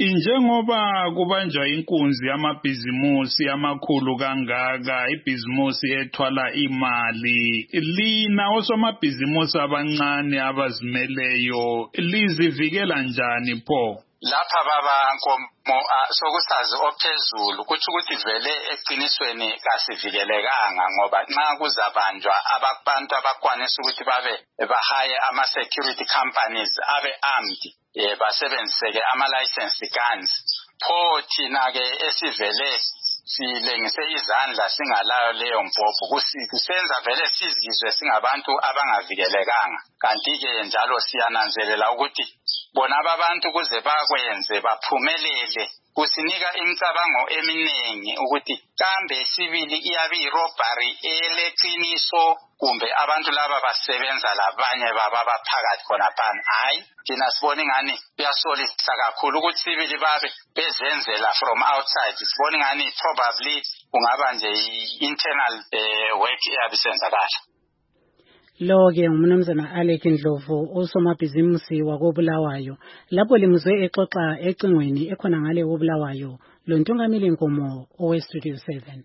S18: Njengoba kubanjwa inkunzi yamabhizimusi amakhulu kangaka ibhizimusi ethwala imali lina osomabhizimusi abancane abazimeleyo lizivikela njani pho?
S17: Lapha baba Nkomo sokusazi ophezulu kuthi ukuthi vele eqinisweni kasivikelekanga ngoba nxa kuzabanjwa abantu abakwanisa ukuthi babe bahaye ama-security companies abe armed basebenziseke ama-licensed guns pho thina-ke esivele silengise izandla singalayo leyo mbhobho kusenza vele sizizwe singabantu abangavikelekanga kanti-ke njalo siyananzelela ukuthi bona abantu kuze bakwenze baphumelele kusinika imicabango eminingi ukuthi kambe sibili iyabe irobbery eleqiniso kumbe abantu laba basebenza labanye baba baphakathi khona phana hayi thina sibona ngani kuyasolisa kakhulu ukuthi sibili babe bezenzela from outside sibona ngani probably kungaba nje internal work eyabisenzakala.
S2: Lo-ke umnumzana Alec Ndlovu osomabhizimusi wakobulawayo lapho limuzwe exoxa ecingweni ekhona ngale kobulawayo lo Ntungameli Nkomo oweStudio 7.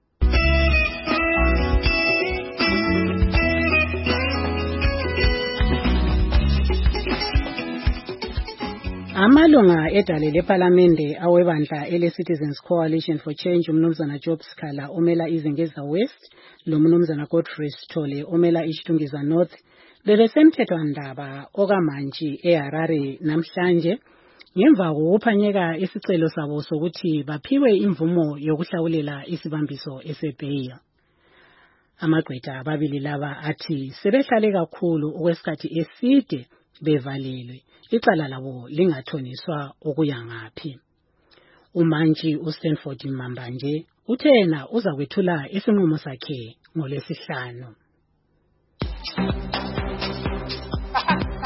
S2: Amalunga edale lePhalamende awebandla ele-Citizens Coalition for Change umnumzana Job Sikhala omela iZingeza West lo mnumzana Godfrey Sithole omela iShtungiza North bebesemthethwandaba okamantshi eHarare namhlanje ngemva kokuphanyeka isicelo sabo sokuthi baphiwe imvumo yokuhlawulela isibambiso eseBhayi. Amagqwetha ababili laba athi sebehlale kakhulu okwesikhathi eside bevalelwe icala labo lingathoniswa okuya ngaphi. Umantshi uStanford Mambanje uthena uza kwethula isinqumo sakhe ngoLwesihlanu.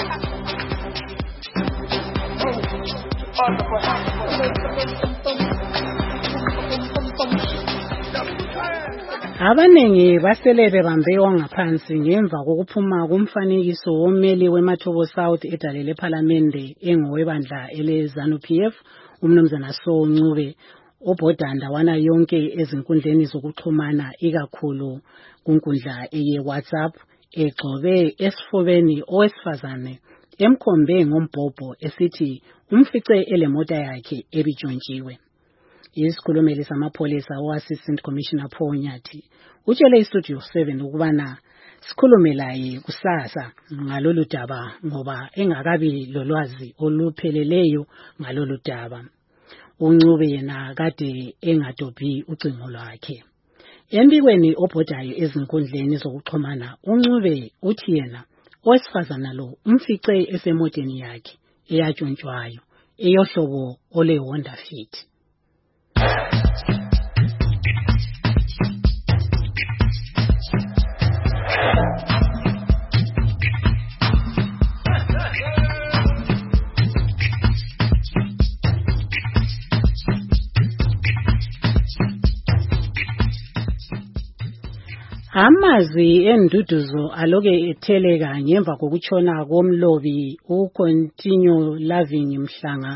S2: Abanengi basele bebambewa ngaphansi ngemva kokuphuma kumfanekiso wommeli weMathobo South edalele ePhalamende engowebandla eleZANU-PF umnumzana So Ncube obhoda ndawana yonke ezinkundleni zokuxhumana ikakhulu kunkundla eye-WhatsApp egcobe esifubeni owesifazane emkhombe ngombhobho esithi umfice elemota yakhe ebitshontshiwe. Isikhulumeli samapholisa o-Assistant Commissioner Paul Nyathi utshele iStudio 7 ukubana sikhulume laye kusasa ngalolu daba ngoba engakabi lolwazi olupheleleyo ngalolu daba. Uncube yena kade engadobhi ucingo lwakhe. Embikweni obhodayo ezinkundleni zokuxhumana uNcube uthi yena owesifazana lo umfice esemoteni yakhe eyatshontshayo eyohlobo ole Honda Fit. Amazwi enduduzo aloke etheleka ngemva kokutshona komlobi uContinue Loving Mhlanga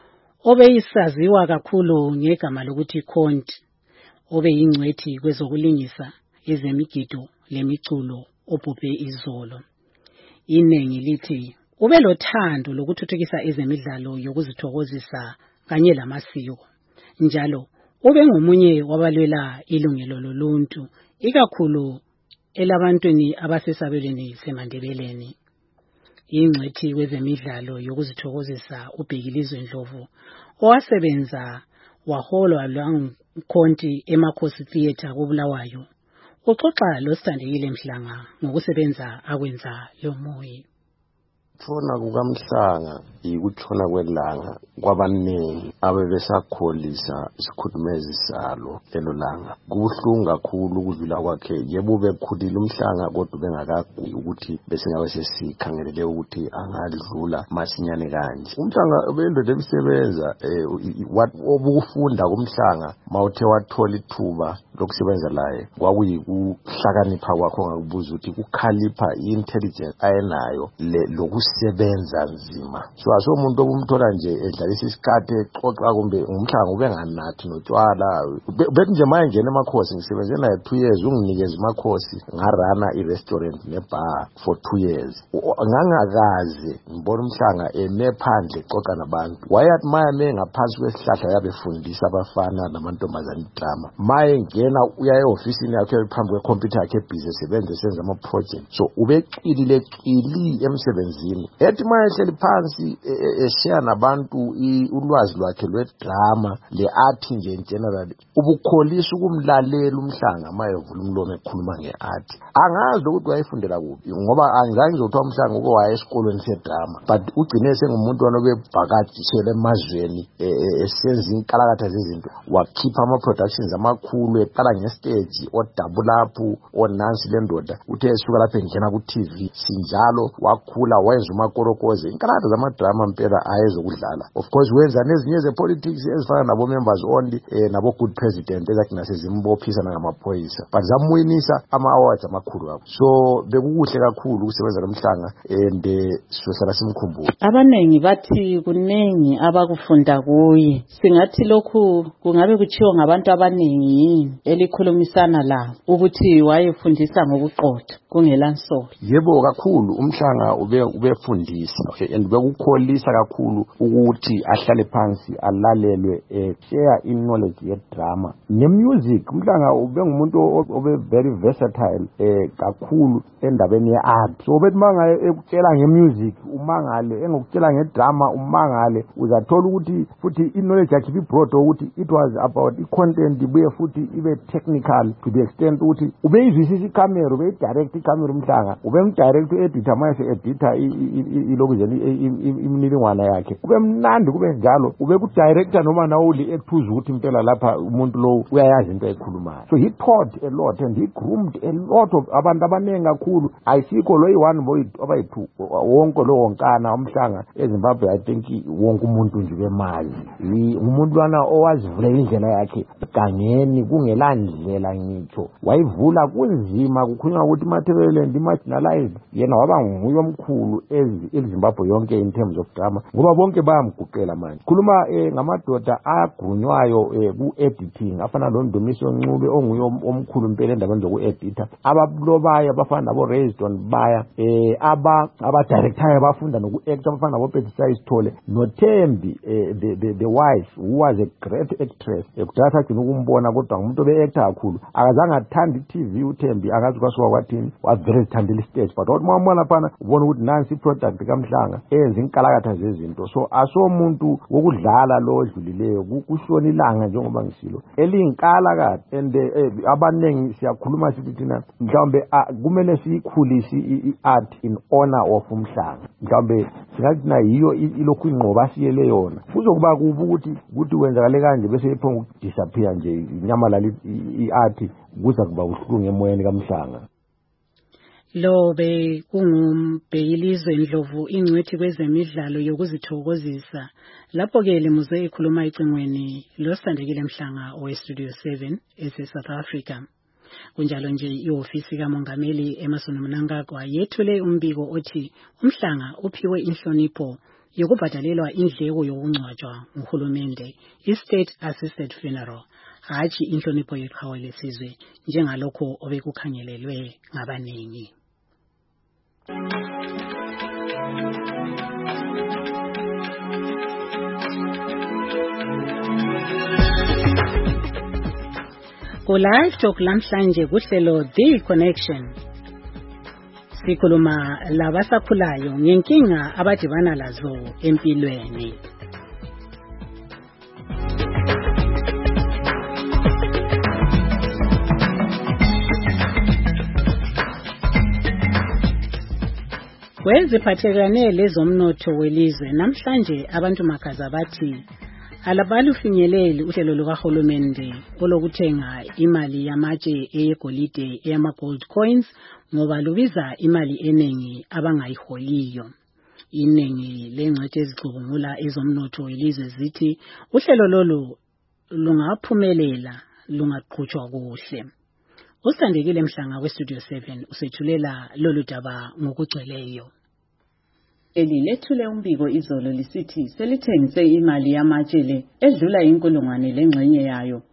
S2: obeyisaziwa kakhulu ngegama lokuthi Conti obeyingcwethi kwezokulingisa ezemigido lemiculo obhubhe izolo. Inengi lithi ubelothando lokuthuthukisa ezemidlalo yokuzithokozisa kanye lamasiko. Njalo ube ngomunye wabalwela ilungelo loluntu ikakhulu elabantwini abasesabelweni seMandebeleni. Ingcwethi kwezemidlalo yokuzithokozisa uBhekilizwe Ndlovu owasebenza waholwa lwankonti eMakhosi Theatre koBulawayo uxoxa loSithandekile Mhlanga ngokusebenza akwenza lo moyi.
S19: Ukutshona kukaMhlanga ikutshona kwelanga kwabaningi abebesakholisa isikhudumezi salo lelo langa. Kubuhlungu kakhulu ukudlula kwakhe. Yebo bekhulile uMhlanga kodwa bengakaguyi ukuthi besingabe sesikhangelele ukuthi angadlula masinyane kanje. uMhlanga bendoda ebisebenza obukufunda kuMhlanga mawuthe wathola ithuba lokusebenza laye kwakuyikuhlakanipha kwakho ngakubuza ukuthi kukhalipha intelligence ayenayo lokusebenza nzima. So asomuntu obumthola nje edlalisa isikhathi exoxa kumbe uMhlanga ubenganathi notshwala. Bethi nje manje ngene emakhosi ngisebenze naye 2 years unginikeza emakhosi ngarana i-restaurant nebar for 2 years. Ngangakaze ngibona uMhlanga nephandle exoxa nabantu. Wayathi maye ngaphansi kwesihlahla yabefundisa abafana namantombazane drama. Maye ngena uya eofisini yakhe phambi kwecomputer yakhe busy sebenze senza ama project. So ubeqilile emsebenzini. Ethi maye ehleli phansi eshare nabantu ulwazi lwakhe lwedrama le-art nje general. Ubukholisa ukumlalela uMhlanga maye evula umlomo ekhuluma nge-art. Angazi ukuthi wayefundela kuphi ngoba angizange ngizothiwa uMhlanga uke waya esikolweni sedrama, but ugcine sengumuntu wanobebhakatshela emazweni esenza inkalakatha zezinto. Wakhipha ama-productions amakhulu eqala ngestage odouble up onansi lendoda uthe esuka lapho engena ku-TV sinjalo wakhula wenza umakorokoze inkalakatha zamadrama mpela ayezokudlala. Of course wenza nezinye ze-politics ezifana nabo-members only nabo-good president ezathi nasezimbophisana ngamaphoyisa, but zamwinisa ama-awards amakhulu kakhulu. So bekukuhle kakhulu ukusebenza noMhlanga and sizohlala simkhumbula.
S10: Abanengi bathi kunengi abakufunda kuye. Singathi lokhu kungabe kutshiwo ngabantu abanengi yini elikhulumisana la ukuthi wayefundisa ngokuqotha kungela nsolo.
S19: Yebo kakhulu uMhlanga ubefundisa and bekukholisa kakhulu ukuthi ahlale phansi alalelwe share knowledge yedrama nemusic. uMhlanga ubengumuntu obe very versatile kakhulu endabeni ye-art. So bethi manga ekutshela ngemusic umangale, engokutshela ngedrama umangale, uzathola ukuthi futhi knowledge yakhe ibroad ukuthi it was about i-content ibuye futhi ibe technical to the extent ukuthi ubeyizwisisa icamera, ubeyidirect icamera uMhlanga, ubemdirect u-editor maye se-editor
S20: ilokhu imininingwana yakhe kube mnandi kube njalo ube ku director noma nawuli ethuza ukuthi impela lapha umuntu lo uyayazi into ekhulumayo. So he taught a lot and he groomed a lot of abantu abanengi kakhulu. Ayisikho lo yi-1 boy abayi-2 wonke lo wonkana umhlanga eZimbabwe. I think wonke umuntu nje bemazi umuntu lwana owazivula indlela yakhe gangeni kungela ndlela ngitsho wayivula kunzima kukhulunywa ukuthi Matabeleland marginalized yena waba nguye omkhulu eZimbabwe yonke in terms of drama ngoba bonke bayamguqela manje. Khuluma ngamadoda agunywayo ku-editing afana noNdumiso Ncube onguye omkhulu impela endabeni zoku-edita abablobayo abafana nabo Raised baya aba-director abafunda noku-act abafana nabo Petisa Sithole noThembi the wife who was a great actress kudala sagcina ukumbona kodwa ngumuntu obe-actor kakhulu akazange athanda i-TV uThembi akazi kwasuka kwathini wavele zithandela istage but wathi mwambona phana ubona ukuthi nansi i-product kaMhlanga eyenza inkalakatha zezinto. So asomuntu wokudlala lo odlulileyo kushona ilanga njengoba ngisilo eliyinkalakatha and abanengi siyakhuluma sithi thina mhlawumbe kumele siyikhulise i-art in honor of uMhlanga mhlawumbe singathi na yiyo ilokhu inqoba siyele yona kuzokuba kubi ukuthi wenzakale kanje bese iphonga ukudisappear nje inyamalala i-art kuza kuba uhlungu emoyeni kaMhlanga.
S2: Lo kungumbhekilizwe Ndlovu ingcwethi kwezemidlalo yokuzithokozisa lapho-ke limuzwe ikhuluma ecingweni loSandekile Mhlanga oweStudio 7 ese-South Africa. Kunjalo nje ihofisi kamongameli Emmerson Mnangagwa yethule umbiko othi uMhlanga uphiwe inhlonipho yokubhadalelwa indleko yokungcwatshwa nguhulumende i-State Assisted Funeral hatshi inhlonipho yeqhawe lesizwe njengalokho obekukhangelelwe ngabaningi. Ku-Live Talk lamhlanje kuhlelo The Connection sikhuluma labasakhulayo ngenkinga abadibana lazo empilweni. Kweziphathelane lezomnotho welizwe namhlanje abantu makaza bathi alabalufinyeleli uhlelo lukahulumende olokuthenga imali yamatshe eyegolide eyama-gold coins ngoba lubiza imali eningi abangayiholiyo. Iningi lengcwethi ezicubungula ezomnotho welizwe zithi uhlelo lolu lungaphumelela lungaqhutshwa kuhle. uSandekile Mhlanga weStudio 7 usethulela lolu daba ngokugcweleyo.
S21: Lethule umbiko izolo lisithi selithengise imali yamatshele edlula inkulungwane lengxenye yayo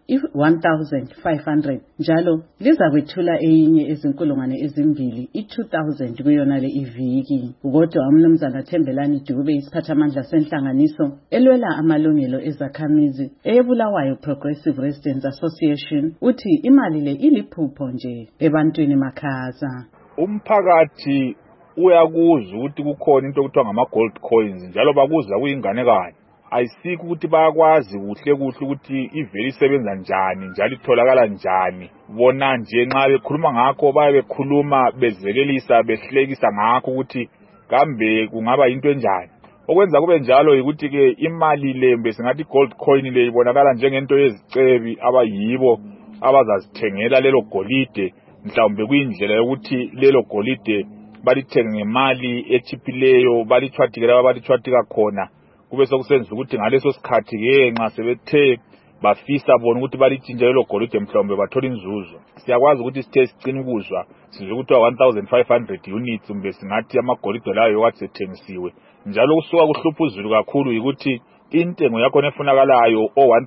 S21: i-1500 njalo liza kwethula eyinye ezinkulungwane ezimbili i-2000 kuyona le iviki. Kodwa umnumzana Thembelani Dube isiphathamandla senhlanganiso elwela amalungelo ezakhamizi eyebulawayo Progressive Residents Association uthi imali le iliphupho nje ebantwini makhaza.
S22: Umphakathi uyakuzwa ukuthi kukhona into okuthiwa ngama-gold coins njalo bakuzwa kuyinganekwane. Ayisikho ukuthi bayakwazi kuhle ukuthi ivele isebenza njani njalo itholakala njani. Bona nje nxa bekhuluma ngakho baye bekhuluma bezekelisa behlekisa ngakho ukuthi kambe kungaba into enjani. Okwenza kube njalo ukuthi-ke imali le besingathi gold coin le ibonakala njengento yezicebi abayibo abazazithengela lelo golide mhlawumbe kuyindlela yokuthi lelo golide balithenge ngemali echiphileyo balithwathikela abalithwathika khona kube sokusenza ukuthi ngaleso sikhathi-ke nxa sebethe bafisa bona ukuthi balitshintshe lelo golide mhlawumbe bathola inzuzo. Siyakwazi ukuthi sithe sicina ukuzwa sizwe kuthiwa 1500 units kumbe singathi amagolide layo yokwathi sethengisiwe njalo kusuka kuhlupha uzulu kakhulu yikuthi intengo yakhona efunakalayo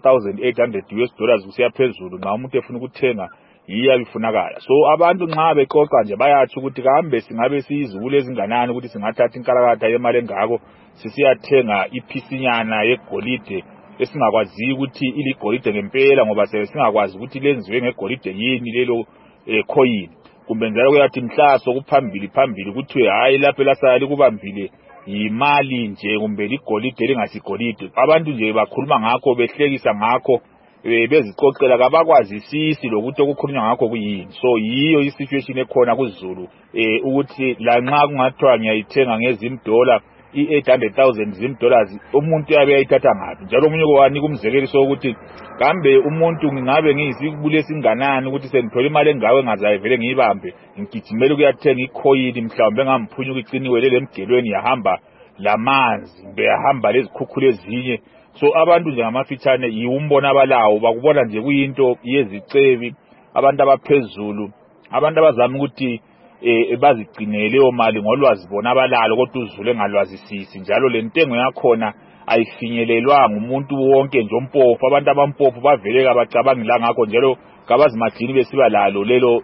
S22: $1,800 kusiya phezulu nxa umuntu efuna ukuthenga yiyo abifunakala. So abantu nxa beqoqa nje bayathi ukuthi kambe singabe siyizibule ezinganani ukuthi singathatha inkalakatha yemali engako sisiyathenga iphisinyana yegolide esingakwazi ukuthi iligolide ngempela ngoba singakwazi ukuthi lenziwe ngegolide yini lelo coin. Kumbe njalo kuyathi mhlaso kuphambili ukuthi hayi lapho lasala likubambile imali nje kumbe ligolide lingasigolide. Abantu nje bakhuluma ngakho behlekisa ngakho bezixoxela kabakwazisisi lokuthi okukhulunywa ngakho kuyini. So yiyo isituation ekhona kuZulu ukuthi lanxa kungathiwa ngiyayithenga ngezimdola i$800,000 zimdollars umuntu yabe yayithatha ngaphi. Njalo omunye kwanika umzekeliso ukuthi kambe umuntu ngingabe ngiyisibulo esinganani ukuthi sengithola imali engawe engazayivele ngiyibambe ngigijimela ukuyathenga icoin mhlawumbe engamphunyuka iciniwe lemgelweni yahamba lamanzi beyahamba lezikhukhula ezinye. So abantu nje ngamafitshane yiwumbona abalawo bakubona nje kuyinto yezicebi abantu abaphezulu abantu abazama ukuthi bazigcinele leyo mali ngolwazi bona abalalo kodwa uZulu engalwazisisi. Njalo lentengo yakhona ayifinyelelwanga umuntu wonke nje ompofu. Abantu abampofu baveleka bacabanga la ngakho njalo kabazimagcini besiba lalo lelo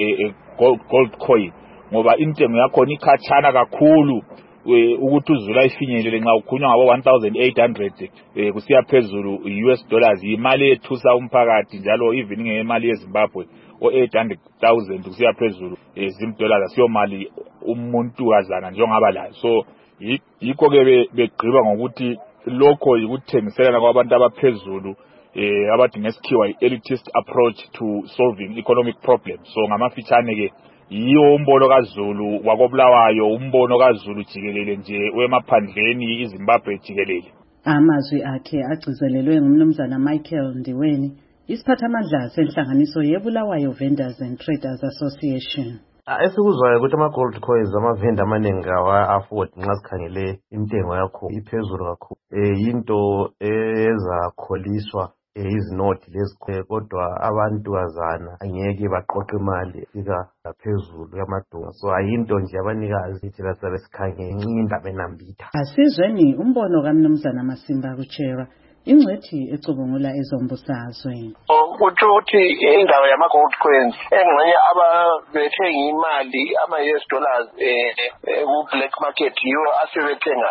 S22: gold coin ngoba intengo yakhona ikhatshana kakhulu ukuthi uZulu ayifinyelele nxa ukhunywa ngabo 1,800 kusiya phezulu US$, imali ethusa umphakathi njalo even ngemali yeZimbabwe o800,000 kusiya phezulu zimdollars asiyo mali umuntu wazana njengaba layo. So yikho ke begqiba ngokuthi lokho yikuthengiselana kwabantu abaphezulu abathi ngesikhiwa elitist approach to solving economic problems. So ngamafitshane ke yiyo umbono kaZulu wakobulawayo umbono kaZulu jikelele nje wemaphandleni iZimbabwe jikelele.
S21: Amazwi akhe agcizelelwe ngumnumzana Michael Ndiweni, isiphathamandla senhlanganiso yeBulawayo Vendors and Traders Association.
S3: Esikuzwayo ukuthi ama-gold coins amavenda amaningi awa-afford nxa sikhangele intengo yakho iphezulu kakhulu. Yinto ezakholiswa izinoti lezi kodwa abantu bazana angeke baqoqe imali fika phezulu yamadonga. So ayinto nje abanikazi thina sabe sikhangele indaba enambitha.
S21: Asizweni umbono kaMnumzana Masimba kuchera ingcethi ecubungula ezombusazwe.
S4: Ukuthi indaba yama-gold coins engxenye ababethenga imali ama-US$ ku-black market yiwo asebethenga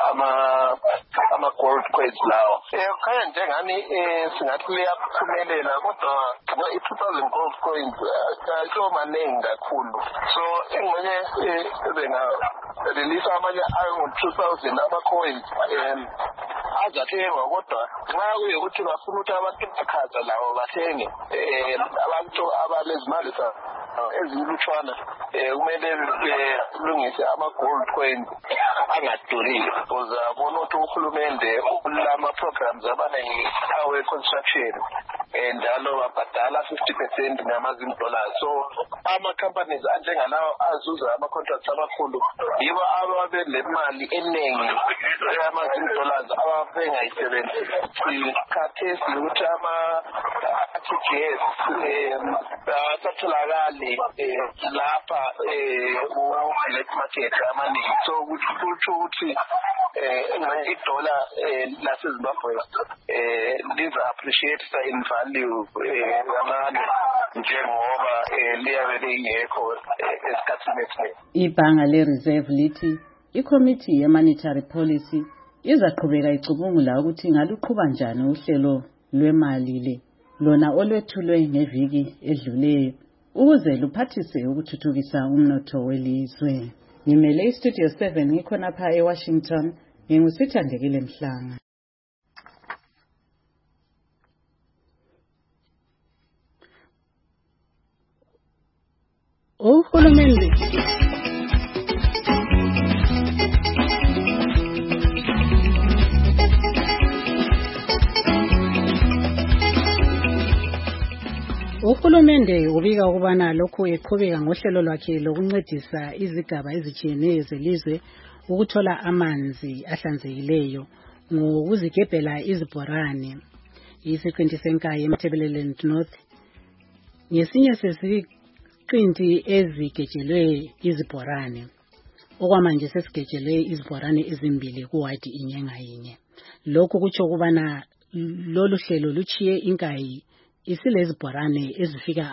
S4: ama-gold coins lawo. Khanya njengani singathi liyaphumelela kodwa i-2,000 gold coins ayisiwo maningi kakhulu. So engxenye bengarelease amanye angu-2,000 ama-coins azathengwa kodwa nxa kuyikuthi bafuna ukuthi abantu bakhaza lawo bathenge abantu abalezimali ezilutshwana kumele belungise ama-gold coins angaduriyo. Uzabona ukuthi uhulumende ulama-programs abaningi awe-construction njalo babhadala 50% ngamaZimbabwe. So ama-companies anjengalawo azuza ama-contracts amakhulu yibo ababe lemali eningi yamaZimbabwe ababengayisebenzisi. Khathesi ukuthi ama-RTGS asatholakali lapha ku-black market amaningi. So kutsho ukuthi idola laseZimbabwe liza-appreciate in value kancane njengoba liyabe lingekho esikhathini esiningi.
S21: Ibhanga le-Reserve lithi iCommittee ye-Monetary Policy izaqhubeka icubungula ukuthi ngaluqhuba njani uhlelo lwemali le lona olwethulwe ngeviki edluleyo ukuze luphathise ukuthuthukisa umnotho welizwe. Ngimele iStudio 7 ngikhonapha eWashington ngingusithandekile Mhlanga.
S2: Uhulumende Uhulumende ubika ukubana lokhu eqhubeka ngohlelo lwakhe lokuncedisa izigaba ezitshiyeneyo zelizwe ukuthola amanzi ahlanzekileyo ngokuzigebhela izibhorane. Isiqinti senkayi eMthebelland North ngesinye sesiqinti ezigejelwe izibhorane. Okwamanje sesigejelwe izibhorane ezimbili kuwadi inye ngayinye. Lokhu kutsho ukubana lolu hlelo luchiye inkayi isilezibhorane ezifika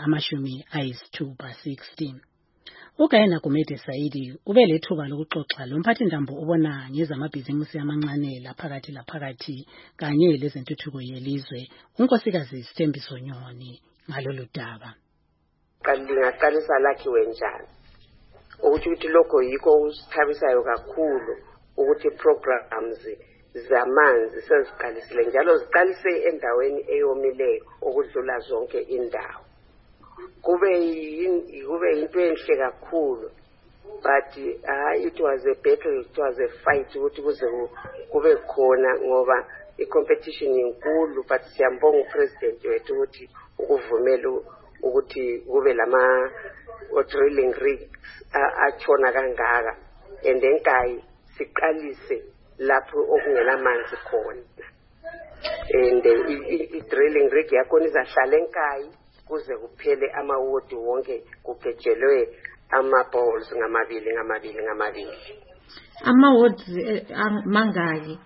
S2: 16. Ugayena Gumede Saidi ubelethuba lokuxoxa lomphathintambo ubona ngezamabhizimusi amancane laphakathi kanye lezentuthuko yelizwe unkosikazi Sithembiso Nyoni ngalolu daba.
S23: Lingaqalisa lakhiwe njani ukuthi lokho yikho usithabisayo kakhulu ukuthi programs zamanzi seziqalisile njalo ziqalise endaweni eyomileyo okudlula zonke indawo. Kube into enhle kakhulu, but it was a battle, it was a fight ukuthi kuze kube khona ngoba i-competition inkulu, but siyambonga upresident wethu ukuthi ukuvumela ukuthi kube lama drilling rigs atshona kangaka, and enkayi siqalise lapho okungela manzi khona, and i-drilling rig yakhona izahlala enkayi kuze kuphele amawodi wonke kugejelwe ama-balls ngamabili.
S5: Ama-wards mangaki?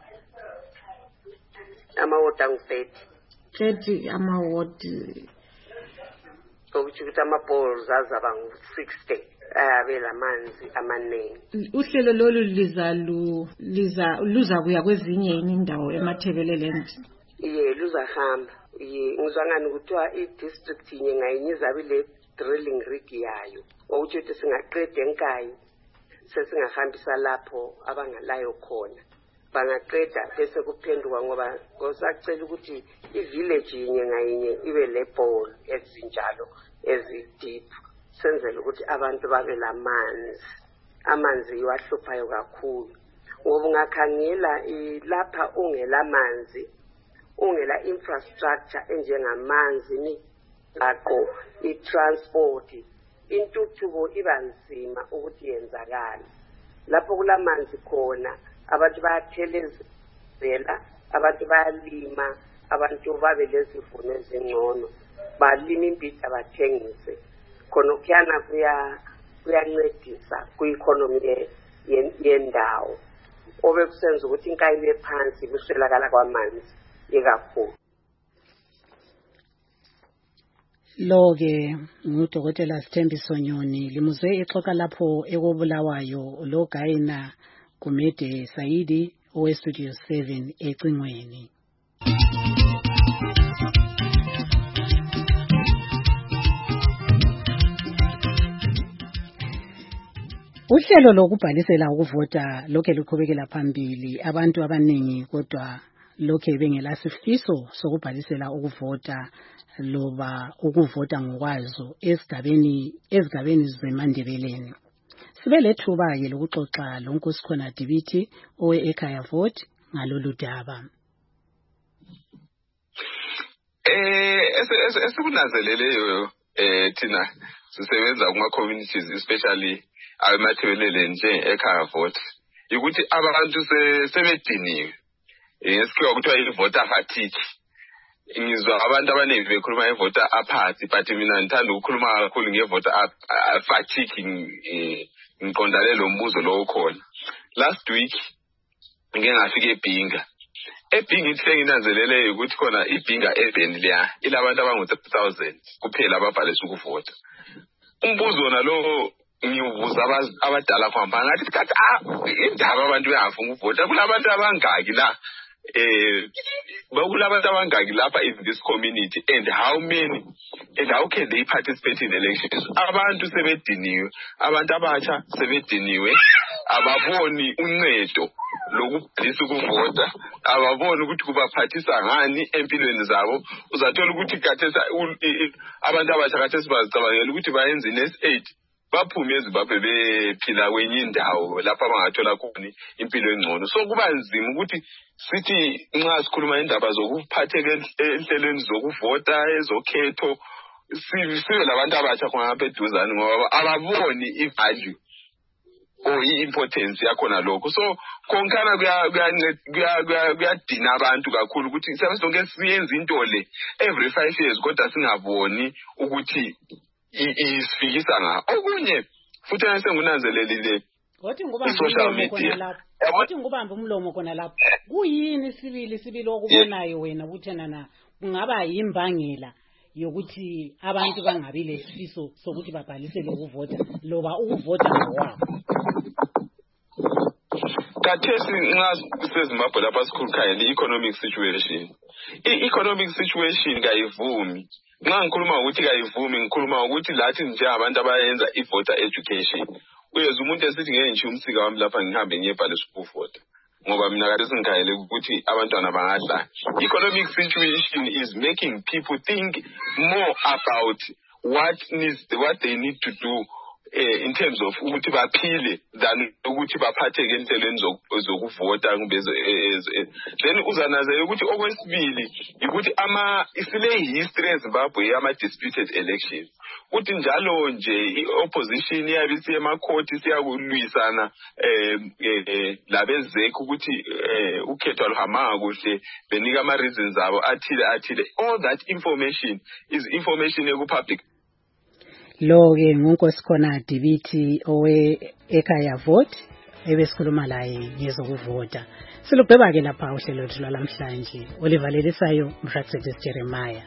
S23: Ama-ward angu-30
S5: ama-ward.
S23: Okuthi ukuthi ama-balls azaba ngu-60 ayabela amanzi amaningi.
S5: Uhlelo lolu luza kuya kwezinye indawo eMathebeleland?
S23: Luzahamba. Ngizwa ngani kuthiwa i-district inye ngayinye izabe le drilling rig yayo, okuthi ukuthi singaqeda enkayi sesingahambisa lapho abangalayo khona. Bangaqeda bese kuphenduka ngoba kusacela ukuthi i-village inye ngayinye ibe le ball ezinjalo ezi-deep, senzele ukuthi abantu babe lamanzi. Amanzi iwahluphayo kakhulu ngoba ungakhangela lapha ungelamanzi, ungela infrastructure enjengamanzi, ngaqo i-transport, intuthuko iba nzima ukuthi yenzakala. Lapho kulamanzi khona abantu bayathelezela, abantu bayalima, abantu babe lezivuno ezingcono, balima imbida bathengise. Khona ukuyana kuyancedisa ku-economy yendawo. Obekusenza ukuthi inkayi ibe phansi kuswelakala kwamanzi ikakhulu.
S2: Lo-ke ngudokotela Sithembiso Nyoni, limuzwe exoxa lapho ekobulawayo lo Gayina Gumede Saidi owestudio 7 ecingweni. Uhlelo lokubhalisela ukuvota lokhe luqhubekela phambili, abantu abaningi kodwa lokhe bengelasifiso sokubhalisela ukuvota loba ukuvota ngokwazo ezigabeni zeMandebeleni. Sibe lethuba-ke lokuxoxa loNkosikhona Dibiti owe-Ekhaya Vote ngalolu daba.
S6: Esikunanzeleleyo thina sisebenza kuma-communities especially aweMathebelele nje Ekhaya Vote ukuthi abantu sebediniwe. Ngesikhiwa kuthiwa i-voter fatigue. Ngizwa abantu abaningi bekhuluma nge-voter apathy, but mina ngithanda ukukhuluma kakhulu nge-voter fatigue ngiqondane lo mbuzo lo ukhona. Last week ngike ngafika eBhinga. eBhinga ihle nginanzelele ukuthi khona iBhinga urban leya ilabantu abangu-30,000 kuphela ababhalisa ukuvota. Umbuzo wona lo ngiwubuza abadala kwamba ngathi sikhathi indaba abantu bengafuna ukuvota kulabantu abangaki la bakulabantu abangaki lapha in this community, and how can they participate in elections? Abantu sebediniwe, abantu abatsha sebediniwe, ababoni uncedo lokubhalisa ukuvota, ababoni ukuthi kubaphathisa ngani empilweni zabo. Uzathola ukuthi kathesa abantu abatsha kathesa bazicabangela ukuthi bayenze i-8 baphume eZimbabwe bephila kwenye indawo lapha abangathola khona impilo engcono. So kuba nzima ukuthi sithi nxa sikhuluma indaba zokuphatheka enhlelweni zokuvota ezokhetho sibe labantu abatsha khona lapha eduzane ngoba ababoni i-value or i-importance yakhona lokho. So konkana kuyadina abantu kakhulu ukuthi sonke siyenze into le every 5 years kodwa singaboni ukuthi isifikisa nga okunye futhi sengunanzelelile
S2: social media. Wathi ngubamba umlomo khona lapho. Kuyini sibili okubonayo wena ukuthi kungaba yimbangela yokuthi abantu bangabi lesifiso sokuthi babhalisele ukuvota loba ukuvota ngokwabo?
S6: Kathesi nxa seZimbabwe lapha sikhulukhaya i-economic situation. I-economic situation kayivumi. Nxa ngikhuluma ukuthi kayivumi ngikhuluma ukuthi lathi njengabantu abayenza i-voter education. Uyeza umuntu esithi ngeke ngisho umsika wami lapha ngihambe ngiyebhalisa ukuvota. ngoba mina kade singikhayele ukuthi abantwana bangadlala. Economic situation is making people think more about what they need to do in terms of ukuthi baphile than ukuthi baphatheke enhlelweni zokuvota then uzanazela ukuthi okwesibili ukuthi isile history eZimbabwe ama-disputed elections ukuthi njalo nje i-opposition yabisi emakhoti siyakulwisana labezekho ukuthi ukhetho aluhambanga kuhle benika ama-reasons abo athile. All that information is information ekupublic.
S2: Lo-ke nguNkosikhona Dibithi ekhaya vote ebesikhuluma laye ngezokuvota. Silubheba-ke lapha uhlelo lwethu lwalamhlanje. Olivalelisayo Mfratsetis Jeremiah.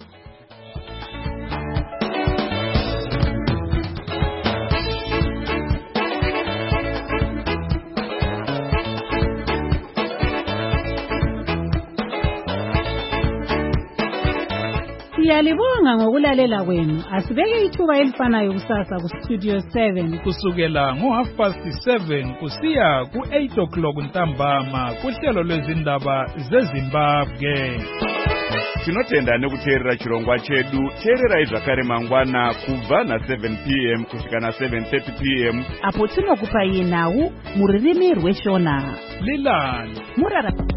S2: Siyalibonga ngokulalela kwenu. Asibeke ithuba elifanayo kusasa ku Studio 7
S18: kusukela ngo7:30 kusiya ku8:00 ntambama kuhlelo lwezindaba zeZimbabwe.
S1: Tinotenda nekuteerera chirongwa chedu. Teererai zvakare mangwana kubva na7 p.m. kusvika na7:30 p.m.
S21: apo tinokupai nhau muririmi rweshona.
S18: Lilani
S21: Murara